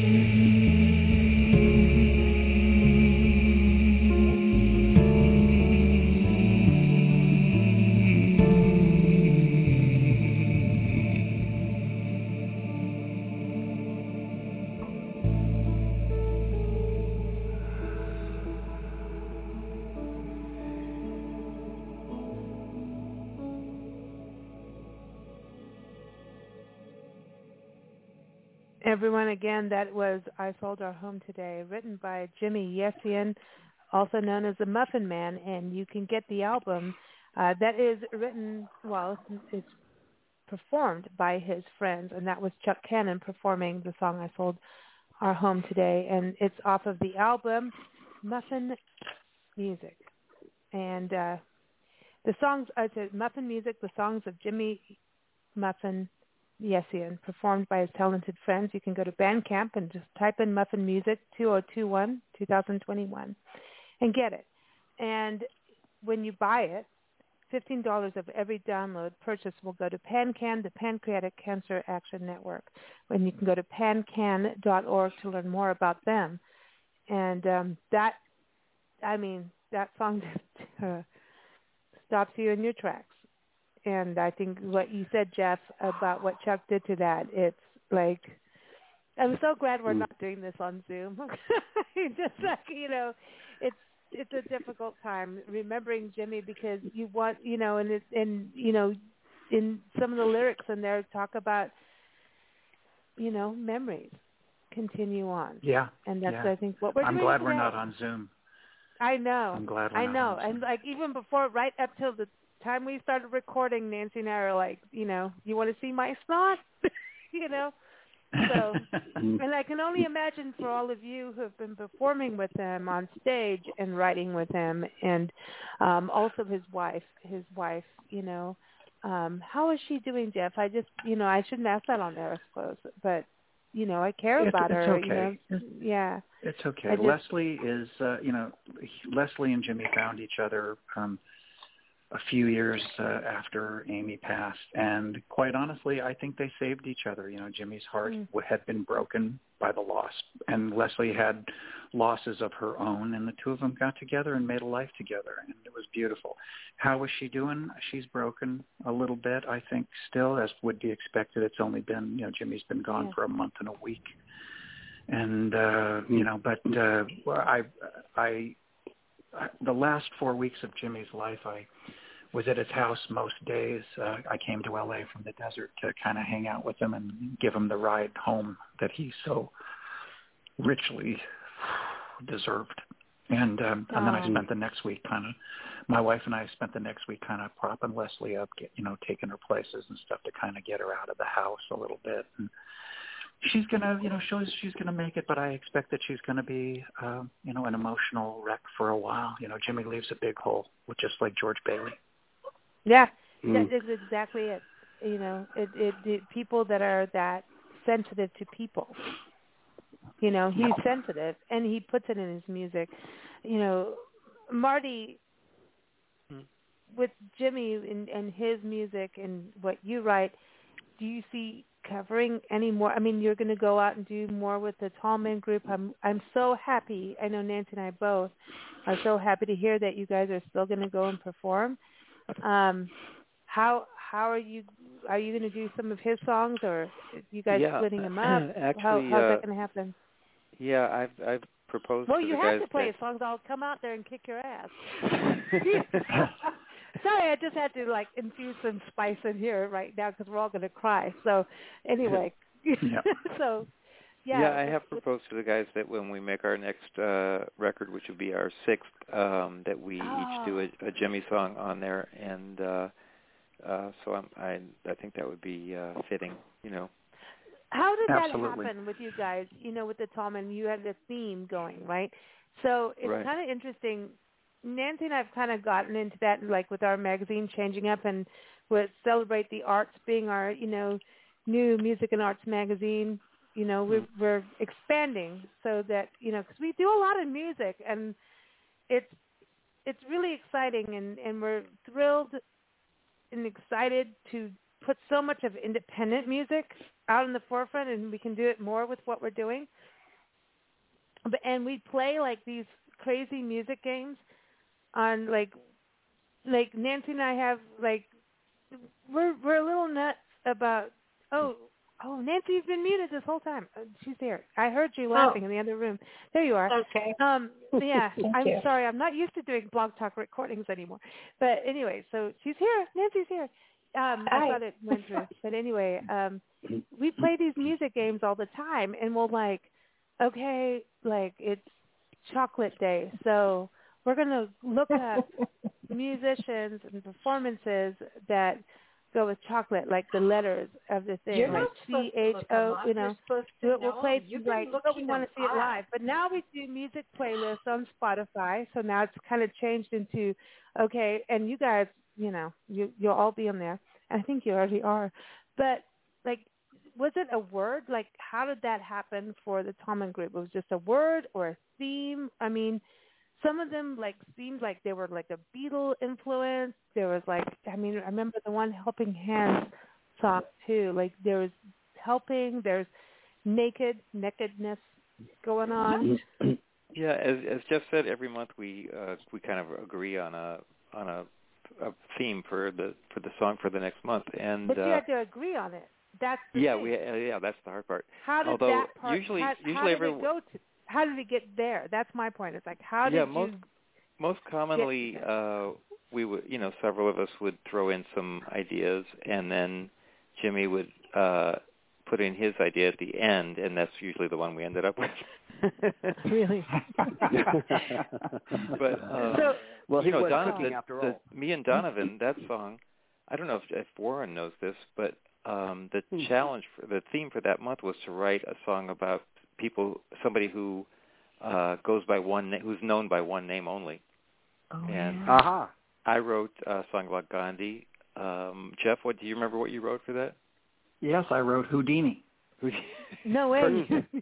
Everyone, again, that was I Sold Our Home Today, written by Jimmy Yessian, also known as the Muffin Man, and you can get the album. Uh, that is written, well, it's performed by his friends, and that was Chuck Cannon performing the song I Sold Our Home Today, and it's off of the album Muffin Music. And uh, the songs, I said Muffin Music, the songs of Jimmy Muffin Yessian, performed by his talented friends. You can go to Bandcamp and just type in Muffin Music two thousand twenty-one, twenty twenty-one and get it. And when you buy it, fifteen dollars of every download purchase will go to PanCan, the Pancreatic Cancer Action Network. When you can go to pancan dot org to learn more about them. And um, that, I mean, that song just uh, stops you in your tracks. And I think what you said, Jeff, about what Chuck did to that, it's like, I'm so glad we're not doing this on Zoom. Just like, you know, it's it's a difficult time remembering Jimmy, because you want, you know, and, it, and you know, in some of the lyrics in there talk about, you know, memories continue on. Yeah. And that's, yeah. I think, what we're I'm doing glad today. we're not on Zoom. I know. I'm glad we're I not know. on Zoom. And like even before, right up till the time we started recording, Nancy and I are like, you know, you want to see my snot? You know? So, and I can only imagine for all of you who have been performing with him on stage and writing with him, and um, also his wife, his wife, you know, um, how is she doing, Jeff? I just, you know, I shouldn't ask that on there, I suppose, but, you know, I care it's, about it's her. Okay. You know? It's, yeah. It's okay. Just, Leslie is, uh, you know, Leslie and Jimmy found each other um, a few years uh, after Amy passed. And quite honestly, I think they saved each other. You know, Jimmy's heart mm. had been broken by the loss, and Leslie had losses of her own, and the two of them got together and made a life together, and it was beautiful. How is she doing? She's broken a little bit, I think, still, as would be expected. It's only been, you know, Jimmy's been gone yeah. for a month and a week. And, uh, you know, but uh, I, I, I, the last four weeks of Jimmy's life, I was at his house most days. Uh, I came to L A from the desert to kind of hang out with him and give him the ride home that he so richly deserved. And um, and then I spent the next week kind of, my wife and I spent the next week kind of propping Leslie up, get, you know, taking her places and stuff to kind of get her out of the house a little bit. And she's gonna, you know, she's she's gonna make it, but I expect that she's gonna be, uh, you know, an emotional wreck for a while. You know, Jimmy leaves a big hole, with just like George Bailey. Yeah, mm. that is exactly it. You know, it, it, it people that are that sensitive to people. You know, he's sensitive, and he puts it in his music. You know, Marty, mm. with Jimmy and, and his music and what you write, do you see covering any more? I mean, you're going to go out and do more with the Tallman Group. I'm I'm so happy. I know Nancy and I both are so happy to hear that you guys are still going to go and perform. Um, how how are you? Are you going to do some of his songs, or are you guys yeah, splitting them up? Actually, how, how's uh, that going to happen? Yeah, I've I've proposed. Well, to you the have guys to play that... his songs. I'll come out there and kick your ass. Sorry, I just had to like infuse some spice in here right now because we're all going to cry. So anyway, yeah. so yeah. Yeah, I have proposed to the guys that when we make our next uh, record, which would be our sixth, um, that we oh. each do a, a Jimmy song on there, and uh, uh, so I'm, I I think that would be uh, fitting, you know. How did Absolutely. that happen with you guys? You know, with the Tallman, you had the theme going, right? So it's right. kind of interesting. Nancy and I have kind of gotten into that, like with our magazine changing up and with Celebrate the Arts being our, you know, new music and arts magazine. You know, we're, we're expanding so that, you know, because we do a lot of music, and it's it's really exciting, and, and we're thrilled and excited to put so much of independent music out in the forefront, and we can do it more with what we're doing. But, and we play like these crazy music games on like, like Nancy and I have like, we're we're a little nuts about. Oh, oh, Nancy's been muted this whole time. Uh, she's here. I heard you laughing oh. in the other room. There you are. Okay. Um. Yeah. I'm you. sorry. I'm not used to doing Blog Talk recordings anymore. But anyway, so she's here. Nancy's here. Um, I thought it went through. But anyway, um, we play these music games all the time, and we'll like, okay, like it's chocolate day, so we're going to look up musicians and performances that go with chocolate, like the letters of the thing, You're like C H O, you know. We'll, we'll play like, oh, we want to see it live. But now we do music playlists on Spotify, so now it's kind of changed into, okay, and you guys, you know, you, you'll all be on there. I think you already are. But, like, was it a word? Like, how did that happen for the Tallman Group? It was just a word or a theme? I mean, some of them, like, seemed like they were, like, a Beatle influence. There was, like, I mean, I remember the one Helping Hands song, too. Like, there was helping. There's naked, nakedness going on. Yeah, as, as Jeff said, every month we uh, we kind of agree on a on a, a theme for the for the song for the next month, and but you uh, have to agree on it. That's the yeah, thing. we uh, yeah, that's the hard part. How did Although that part? usually how, usually how did every, it go to? How did it get there? That's my point. It's like how yeah, did most, you? Most commonly, uh, we would you know several of us would throw in some ideas, and then Jimmy would uh, put in his idea at the end, and that's usually the one we ended up with. Really? But um, so, well, he you know, was Donovan, cooking the, after the, all. me and Donovan, that song. I don't know if, if Warren knows this, but um, the challenge for the theme for that month was to write a song about people, somebody who uh, goes by one, na- who's known by one name only. Oh, and yeah. uh-huh. I wrote a song about Gandhi. Um, Jeff, what do you remember? What you wrote for that? Yes, I wrote Houdini. No way.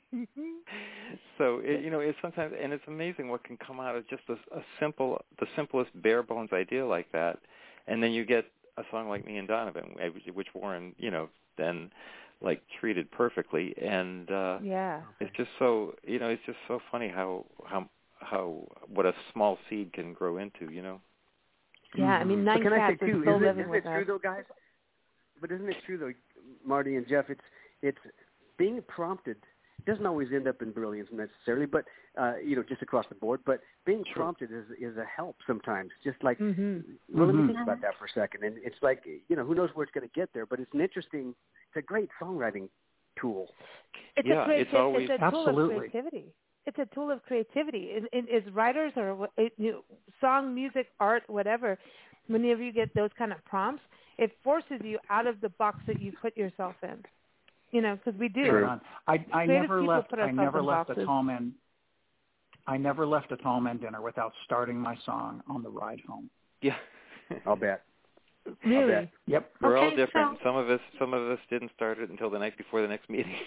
So it, you know, it's sometimes, and it's amazing what can come out of just a, a simple, the simplest bare bones idea like that. And then you get a song like Me and Donovan, which Warren, you know, then like treated perfectly. And uh, yeah, it's just so, you know, it's just so funny how how how what a small seed can grow into, you know. Yeah, I mean, Nine but can Cats I say too, is still isn't it, living isn't with it us. true though, guys? But isn't it true though, Marty and Jeff? It's it's being prompted. It doesn't always end up in brilliance necessarily, but uh, you know, just across the board. But being Sure. prompted is is a help sometimes. Just like, Mm-hmm. well, let me Mhm. think about that for a second. And it's like, you know, who knows where it's going to get there? But it's an interesting, it's a great songwriting tool. It's Yeah, a creati- it's always- it's a tool Absolutely. of creativity. It's a tool of creativity. It, it, as writers or what- it, you know, song, music, art, whatever, whenever you get those kind of prompts, it forces you out of the box that you put yourself in. You know, because we do. Right on. I, I Creative never people left. put I ourselves never in left boxes. a tall man. I never left a tall man dinner without starting my song on the ride home. Yeah. I'll bet. Really? bet. Yep. We're all Okay, different. so- Some of us some of us didn't start it until the night before the next meeting.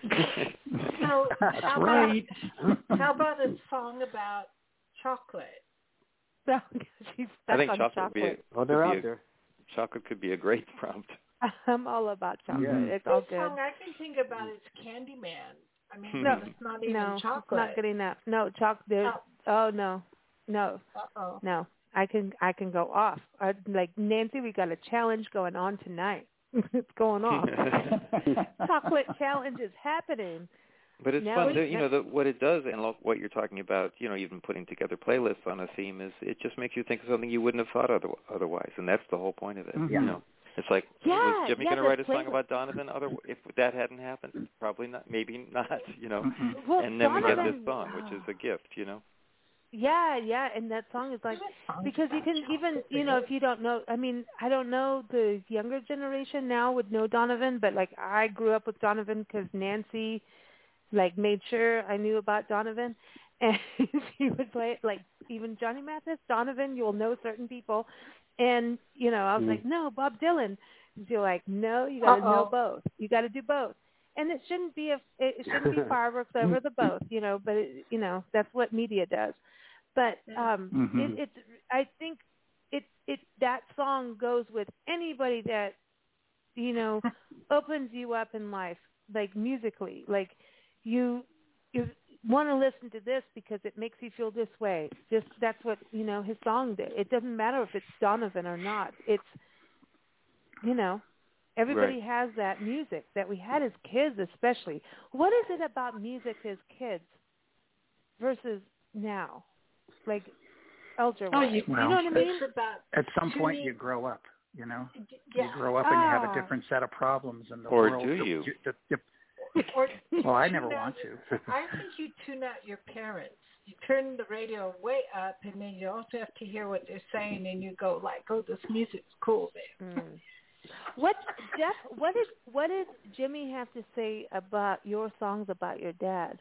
So That's how right. About, how about a song about chocolate? So she's stuck I think on chocolate would be a, chocolate. Well, they're could be out a- there. chocolate could be a great prompt. I'm all about chocolate. Mhm. It's all This good. song I can think about is Candyman. I mean, No. it's not even No, chocolate. it's not good enough. No, chocolate. Oh no, no, Uh-oh. no. I can I can go off. I, like Nancy, we got a challenge going on tonight. It's going off. Chocolate challenge is happening. But it's No, fun, we- to, you know, the, what it does, and look, what you're talking about, you know, even putting together playlists on a theme is it just makes you think of something you wouldn't have thought other, otherwise, and that's the whole point of it. Mhm. You know, it's like, Yeah, was Jimmy yeah, going to the write a song playlist. about Donovan? Other, if that hadn't happened, probably not. Maybe not. You know, Mhm. Well, and then we get Donovan, this song, which is a gift. You know. Yeah, yeah, and that song is like, because you can even, you know, if you don't know, I mean, I don't know the younger generation now would know Donovan, but like I grew up with Donovan because Nancy, like, made sure I knew about Donovan, and she would play it, like, even Johnny Mathis, Donovan, you'll know certain people, and, you know, I was Mm. like, no, Bob Dylan. And you're like, no, you got to know Uh-oh. both. You got to do both. And it shouldn't be a, it shouldn't be fireworks over the both, you know, but, it, you know, that's what media does. But um, Mhm. it, it's, I think it, it, that song goes with anybody that, you know, opens you up in life, like musically. Like you, you want to listen to this because it makes you feel this way. Just that's what, you know, his song did. It doesn't matter if it's Donovan or not. It's, you know, everybody Right. has that music that we had as kids, especially. What is it about music as kids versus now? Like, Elger, Oh, you, you, you Well, know what I mean? it's about At some to point, me- you grow up. You know, yeah. you grow up and you have Ah. a different set of problems in the Or world. do you? The- the- Or well, I tune never out want your- to. I think you tune out your parents. You turn the radio way up, and then you also have to hear what they're saying, and you go like, "Oh, this music's cool, man." Mm. What, Jeff? What did what did Jimmy have to say about your songs about your dad?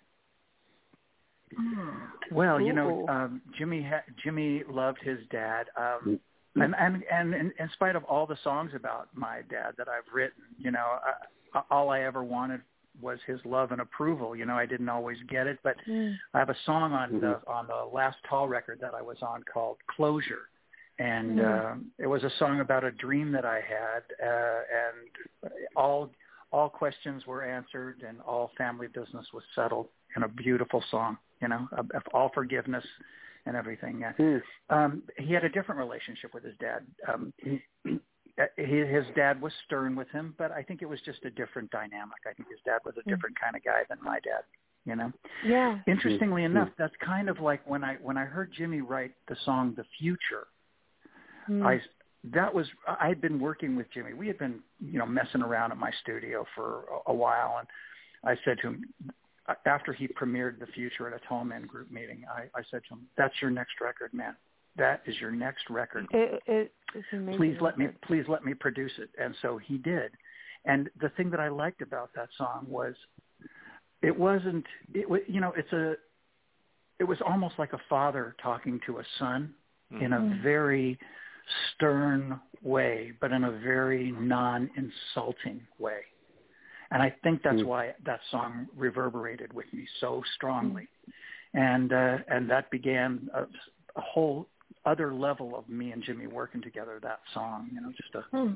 Well, you know, Ooh. um, Jimmy ha- Jimmy loved his dad, um, and, and and in, in spite of all the songs about my dad that I've written, you know, I, all I ever wanted was his love and approval. You know, I didn't always get it, but Mm. I have a song on the on the last Tall record that I was on called "Closure," and Mm. um, it was a song about a dream that I had, uh, and all all questions were answered, and all family business was settled in a beautiful song. You know, of, of all forgiveness and everything. Uh, Mm. um, he had a different relationship with his dad. Um, he, he, his dad was stern with him, but I think it was just a different dynamic. I think his dad was a different kind of guy than my dad. You know. Yeah. Interestingly enough, that's kind of like when I when I heard Jimmy write the song "The Future." Mm. I that was I had been working with Jimmy. We had been you know messing around at my studio for a, a while, and I said to him after he premiered "The Future" at a Tall Men group meeting, I, I said to him, "That's your next record, man. That is your next record. It, it, it's amazing. Please let me please let me produce it." And so he did. And the thing that I liked about that song was it wasn't it was you know it's a it was almost like a father talking to a son mm-hmm. in a very stern way, but in a very non-insulting way. And I think that's mm. why that song reverberated with me so strongly. Mm. And uh, and that began a, a whole other level of me and Jimmy working together. That song, you know, just a. Hmm.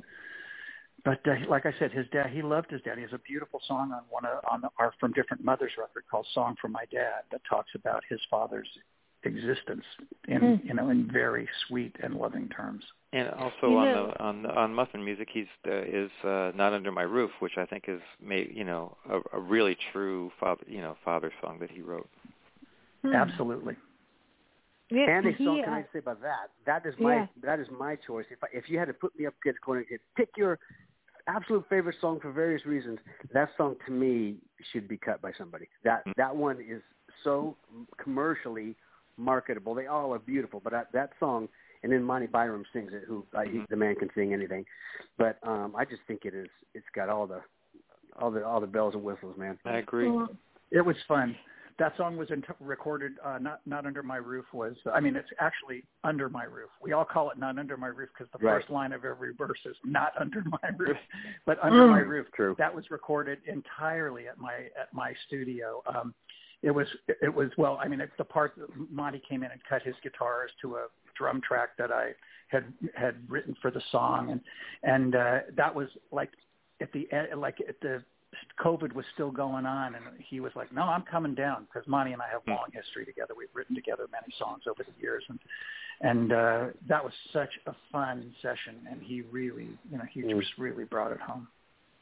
But uh, like I said, his dad, he loved his dad. He has a beautiful song on one of, on the, our From Different Mothers record called "Song for My Dad" that talks about his father's existence in mm. you know in very sweet and loving terms. And also on the on the, on Muffin Music, he's uh, is uh, "Not Under My Roof," which I think is may, you know a, a really true father you know father song that he wrote. Hmm. Absolutely. Yeah, and a song, he, uh, can I say about that? That is my yeah. that is my choice. If I, if you had to put me up against going to pick your absolute favorite song for various reasons, that song to me should be cut by somebody. That mm-hmm. that one is so commercially marketable. They all are beautiful, but I, that song, and then Monty Byram sings it. Who I, mm-hmm. the man can sing anything, but um, I just think it is. It's got all the all the all the bells and whistles, man. I agree. It was fun. That song was in t- recorded, uh, not not Under My Roof was, I mean, it's actually Under My Roof. We all call it Not Under My Roof because the right. first line of every verse is Not Under My Roof, but Under mm. My Roof. True. That was recorded entirely at my at my studio. Um, it was, it was well, I mean, it's the part that Monty came in and cut his guitars to a drum track that I had had written for the song. And, and uh, that was like at the end, like at the, COVID was still going on, and he was like, no, I'm coming down, because Monty and I have long history together. We've written together many songs over the years, and and uh, that was such a fun session, and he really, you know, he just really brought it home.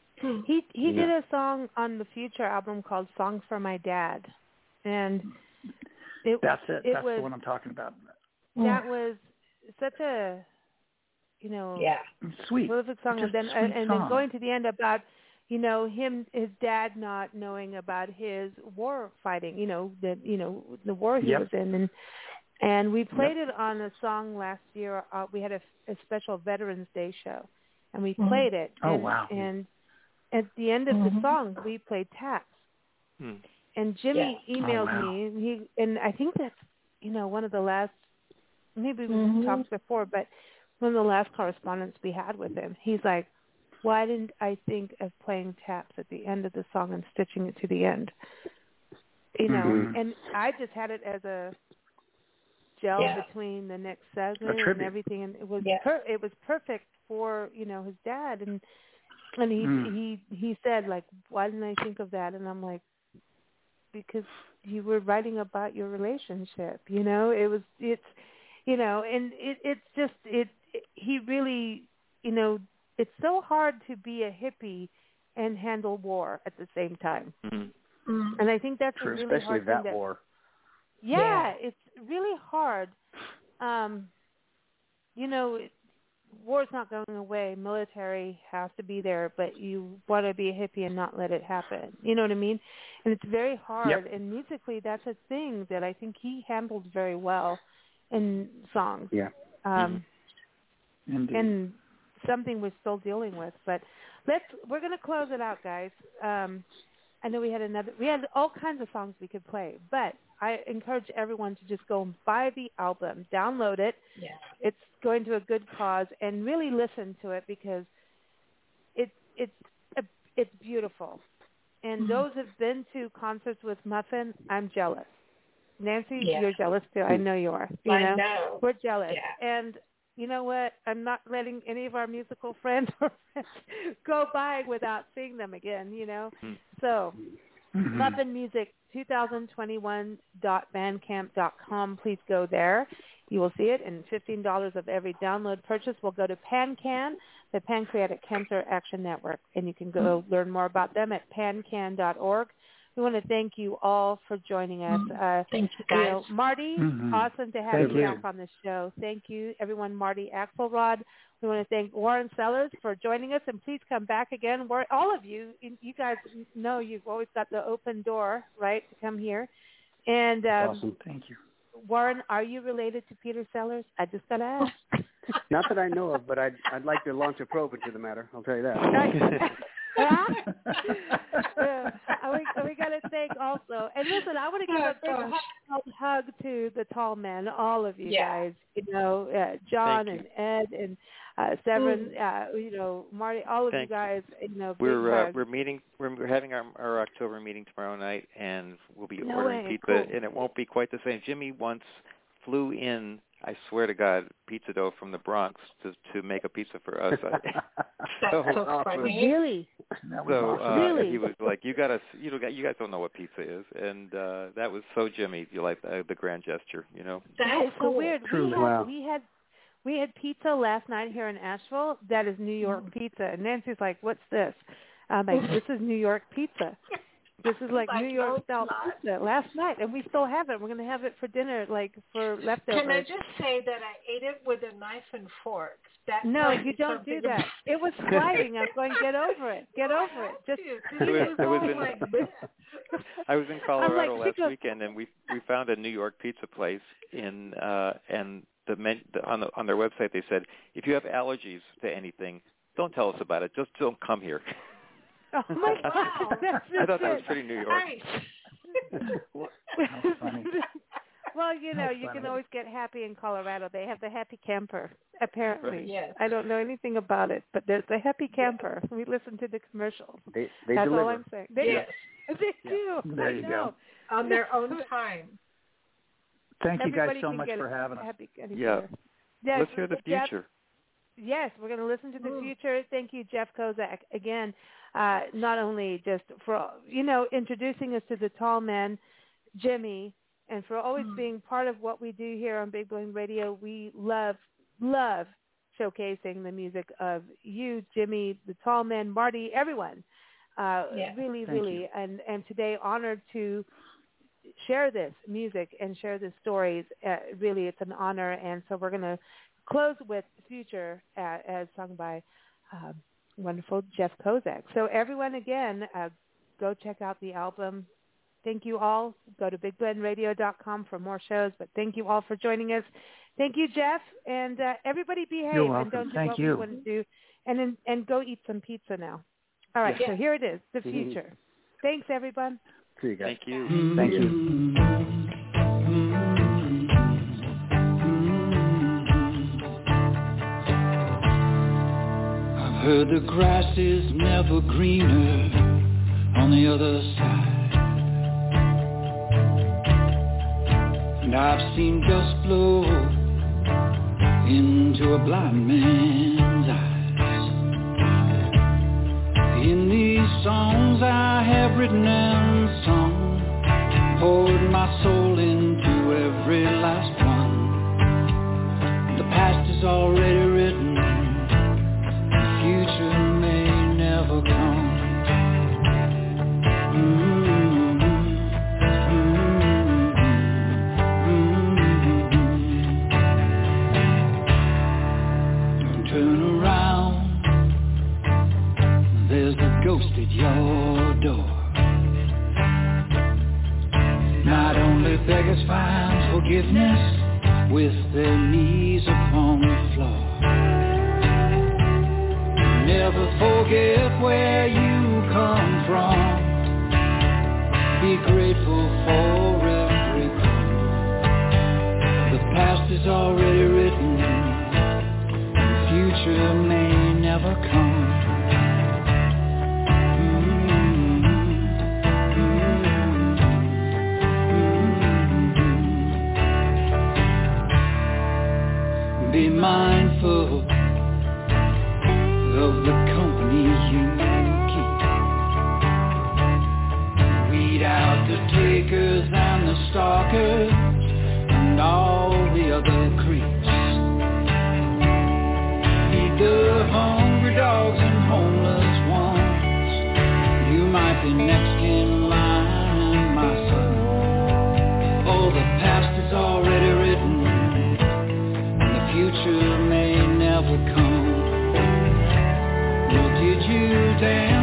He he yeah. did a song on the Future album called "Song for My Dad," and it, that's it. it that's was, the one I'm talking about. That was such a, you know, yeah, sweet, prolific song, just and then and and song. then going to the end about, you know, him, his dad not knowing about his war fighting, you know, the, you know, the war he yep. was in. And, and we played yep. it on a song last year. Uh, we had a, a special Veterans Day show, and we mm-hmm. played it. Oh, and, wow. And at the end of mm-hmm. the song, we played Taps. Hmm. And Jimmy yeah. emailed oh, wow. me, and he, and I think that's, you know, one of the last, maybe we mm-hmm. talked before, but one of the last correspondence we had with him. He's like, why didn't I think of playing Taps at the end of the song and stitching it to the end? You know, mm-hmm. and I just had it as a gel yeah. between the next segment and everything, and it was yeah. per- it was perfect for, you know, his dad. And and he mm. he he said, like, why didn't I think of that? And I'm like, because you were writing about your relationship. You know, it was it's you know, and it it's just it, it he really, you know. It's so hard to be a hippie and handle war at the same time. Mm-hmm. Mm-hmm. And I think that's True, a really especially hard that thing. That, war. yeah, yeah, it's really hard. Um, you know, war's not going away. Military has to be there, but you want to be a hippie and not let it happen. You know what I mean? And it's very hard. Yep. And musically, that's a thing that I think he handled very well in songs. Yeah. Um, mm-hmm. Indeed. And something we're still dealing with, but let's we're going to close it out, guys. Um, I know we had another we had all kinds of songs we could play, but I encourage everyone to just go and buy the album, download it. Yeah. It's going to a good cause, and really listen to it, because it it's it's beautiful. And mm-hmm. those who've been to concerts with Muffin, I'm jealous. Nancy, yeah. you're jealous too. I know you are. You I know? know. We're jealous. Yeah. And you know what? I'm not letting any of our musical friends or friends go by without seeing them again, you know? Mm-hmm. So, mm-hmm. Muffin Music twenty twenty-one dot bandcamp dot com. Please go there. You will see it, and fifteen dollars of every download purchase will go to PanCan, the Pancreatic Cancer Action Network, and you can go mm-hmm. learn more about them at pancan dot org. We want to thank you all for joining us. Uh, thank you, guys. You know, Marty, mm-hmm. awesome to have thank you you. back on the show. Thank you, everyone. Marty Axelrod. We want to thank Warren Sellers for joining us, and please come back again. We're, all of you, you guys know you've always got the open door, right, to come here. And um, awesome. Thank you. Warren, are you related to Peter Sellers? I just got to ask. Not that I know of, but I'd, I'd like to launch a probe into the matter. I'll tell you that. uh, we we got to thank also, and listen, I want to give oh, a big hug, hug to the tall men, all of you yeah. guys. You know, uh, John Thank and Ed and uh, Severin. Uh, you know, Marty. All of Thank you guys. You know, big we're uh, hug. we're meeting. We're, we're having our, our October meeting tomorrow night, and we'll be no ordering way. pizza, Cool. and it won't be quite the same. Jimmy once flew in I swear to God, pizza dough from the Bronx to to make a pizza for us. That's so, so funny. Really? So uh, really? he was like, "You gotta, you know, you guys don't know what pizza is," and uh, that was so Jimmy. You like the, the grand gesture, you know? That is so weird. Truly. We had, Wow. we had we had pizza last night here in Asheville. That is New York pizza, and Nancy's like, "What's this?" I'm like, "This is New York pizza. This is like, Like, New York no, style it's not. pizza." Last night, and we still have it. We're gonna have it for dinner, like for leftovers. Can I just say that I ate it with a knife and fork? That No, might you be don't something do that. It was sliding. I was going, get over it. Get Well, over I it. have Just to, 'cause It was- it it was was in- like this. I was in Colorado like, last she goes- weekend, and we we found a New York pizza place in, uh, and the, men, the on the on their website they said, if you have allergies to anything, don't tell us about it. Just don't come here. Oh my Wow. God! That's I thought that was it. pretty New York. Nice. How funny. Well, you know, That's you can funny. always get happy in Colorado. They have the happy camper, apparently. Right. Yes. I don't know anything about it, but there's the happy camper. We listen to the commercials. They they That's deliver. all I'm saying. They, Yes. they Yeah. do. There I you know. go. On their own time. Thank you guys Everybody so can much get for a having us. happy Eddie Yeah. Bear. Yes, Let's hear the Jeff- future. Yes, we're going to listen to the Mm. future. Thank you, Jeff Kozak, again, uh, not only just for, you know, introducing us to the tall man, Jimmy, and for always Mm. being part of what we do here on Big Blend Radio. We love, love showcasing the music of you, Jimmy, the tall man, Marty, everyone. Uh, Yeah. Really, Thank really. you. And, and today honored to share this music and share the stories. Uh, really, it's an honor. And so we're going to close with Future uh, as sung by um, wonderful Jeff Kozak. So everyone, again, uh, go check out the album. Thank you all. Go to big blend radio dot com for more shows. But thank you all for joining us. Thank you, Jeff. And uh, everybody behave You're and welcome. don't do Thank what you. we want to do. And, then, and go eat some pizza now. All right, Yeah. so here it is, the Mhm. future. Thanks, everyone. See you guys. Thank you. Thank you. I've heard the grass is never greener on the other side, and I've seen dust blow into a blind man's eyes. In these songs I have written and sung, poured my soul into every last one. The past is already written, the future may never come. Mm-hmm. Mm-hmm. Don't turn around, there's a ghost at your door. Not only beggars find forgiveness with their knees upon the floor. Never forget where you come from. Be grateful for every crumb. The past is already written, the future may never come. Be mindful of the company you keep. Weed out the takers and the stalkers and all the other creeps. Feed the hungry dogs and homeless ones. You might be next in line, my son. Oh, the past is already written, future may never come. Well, did you dance?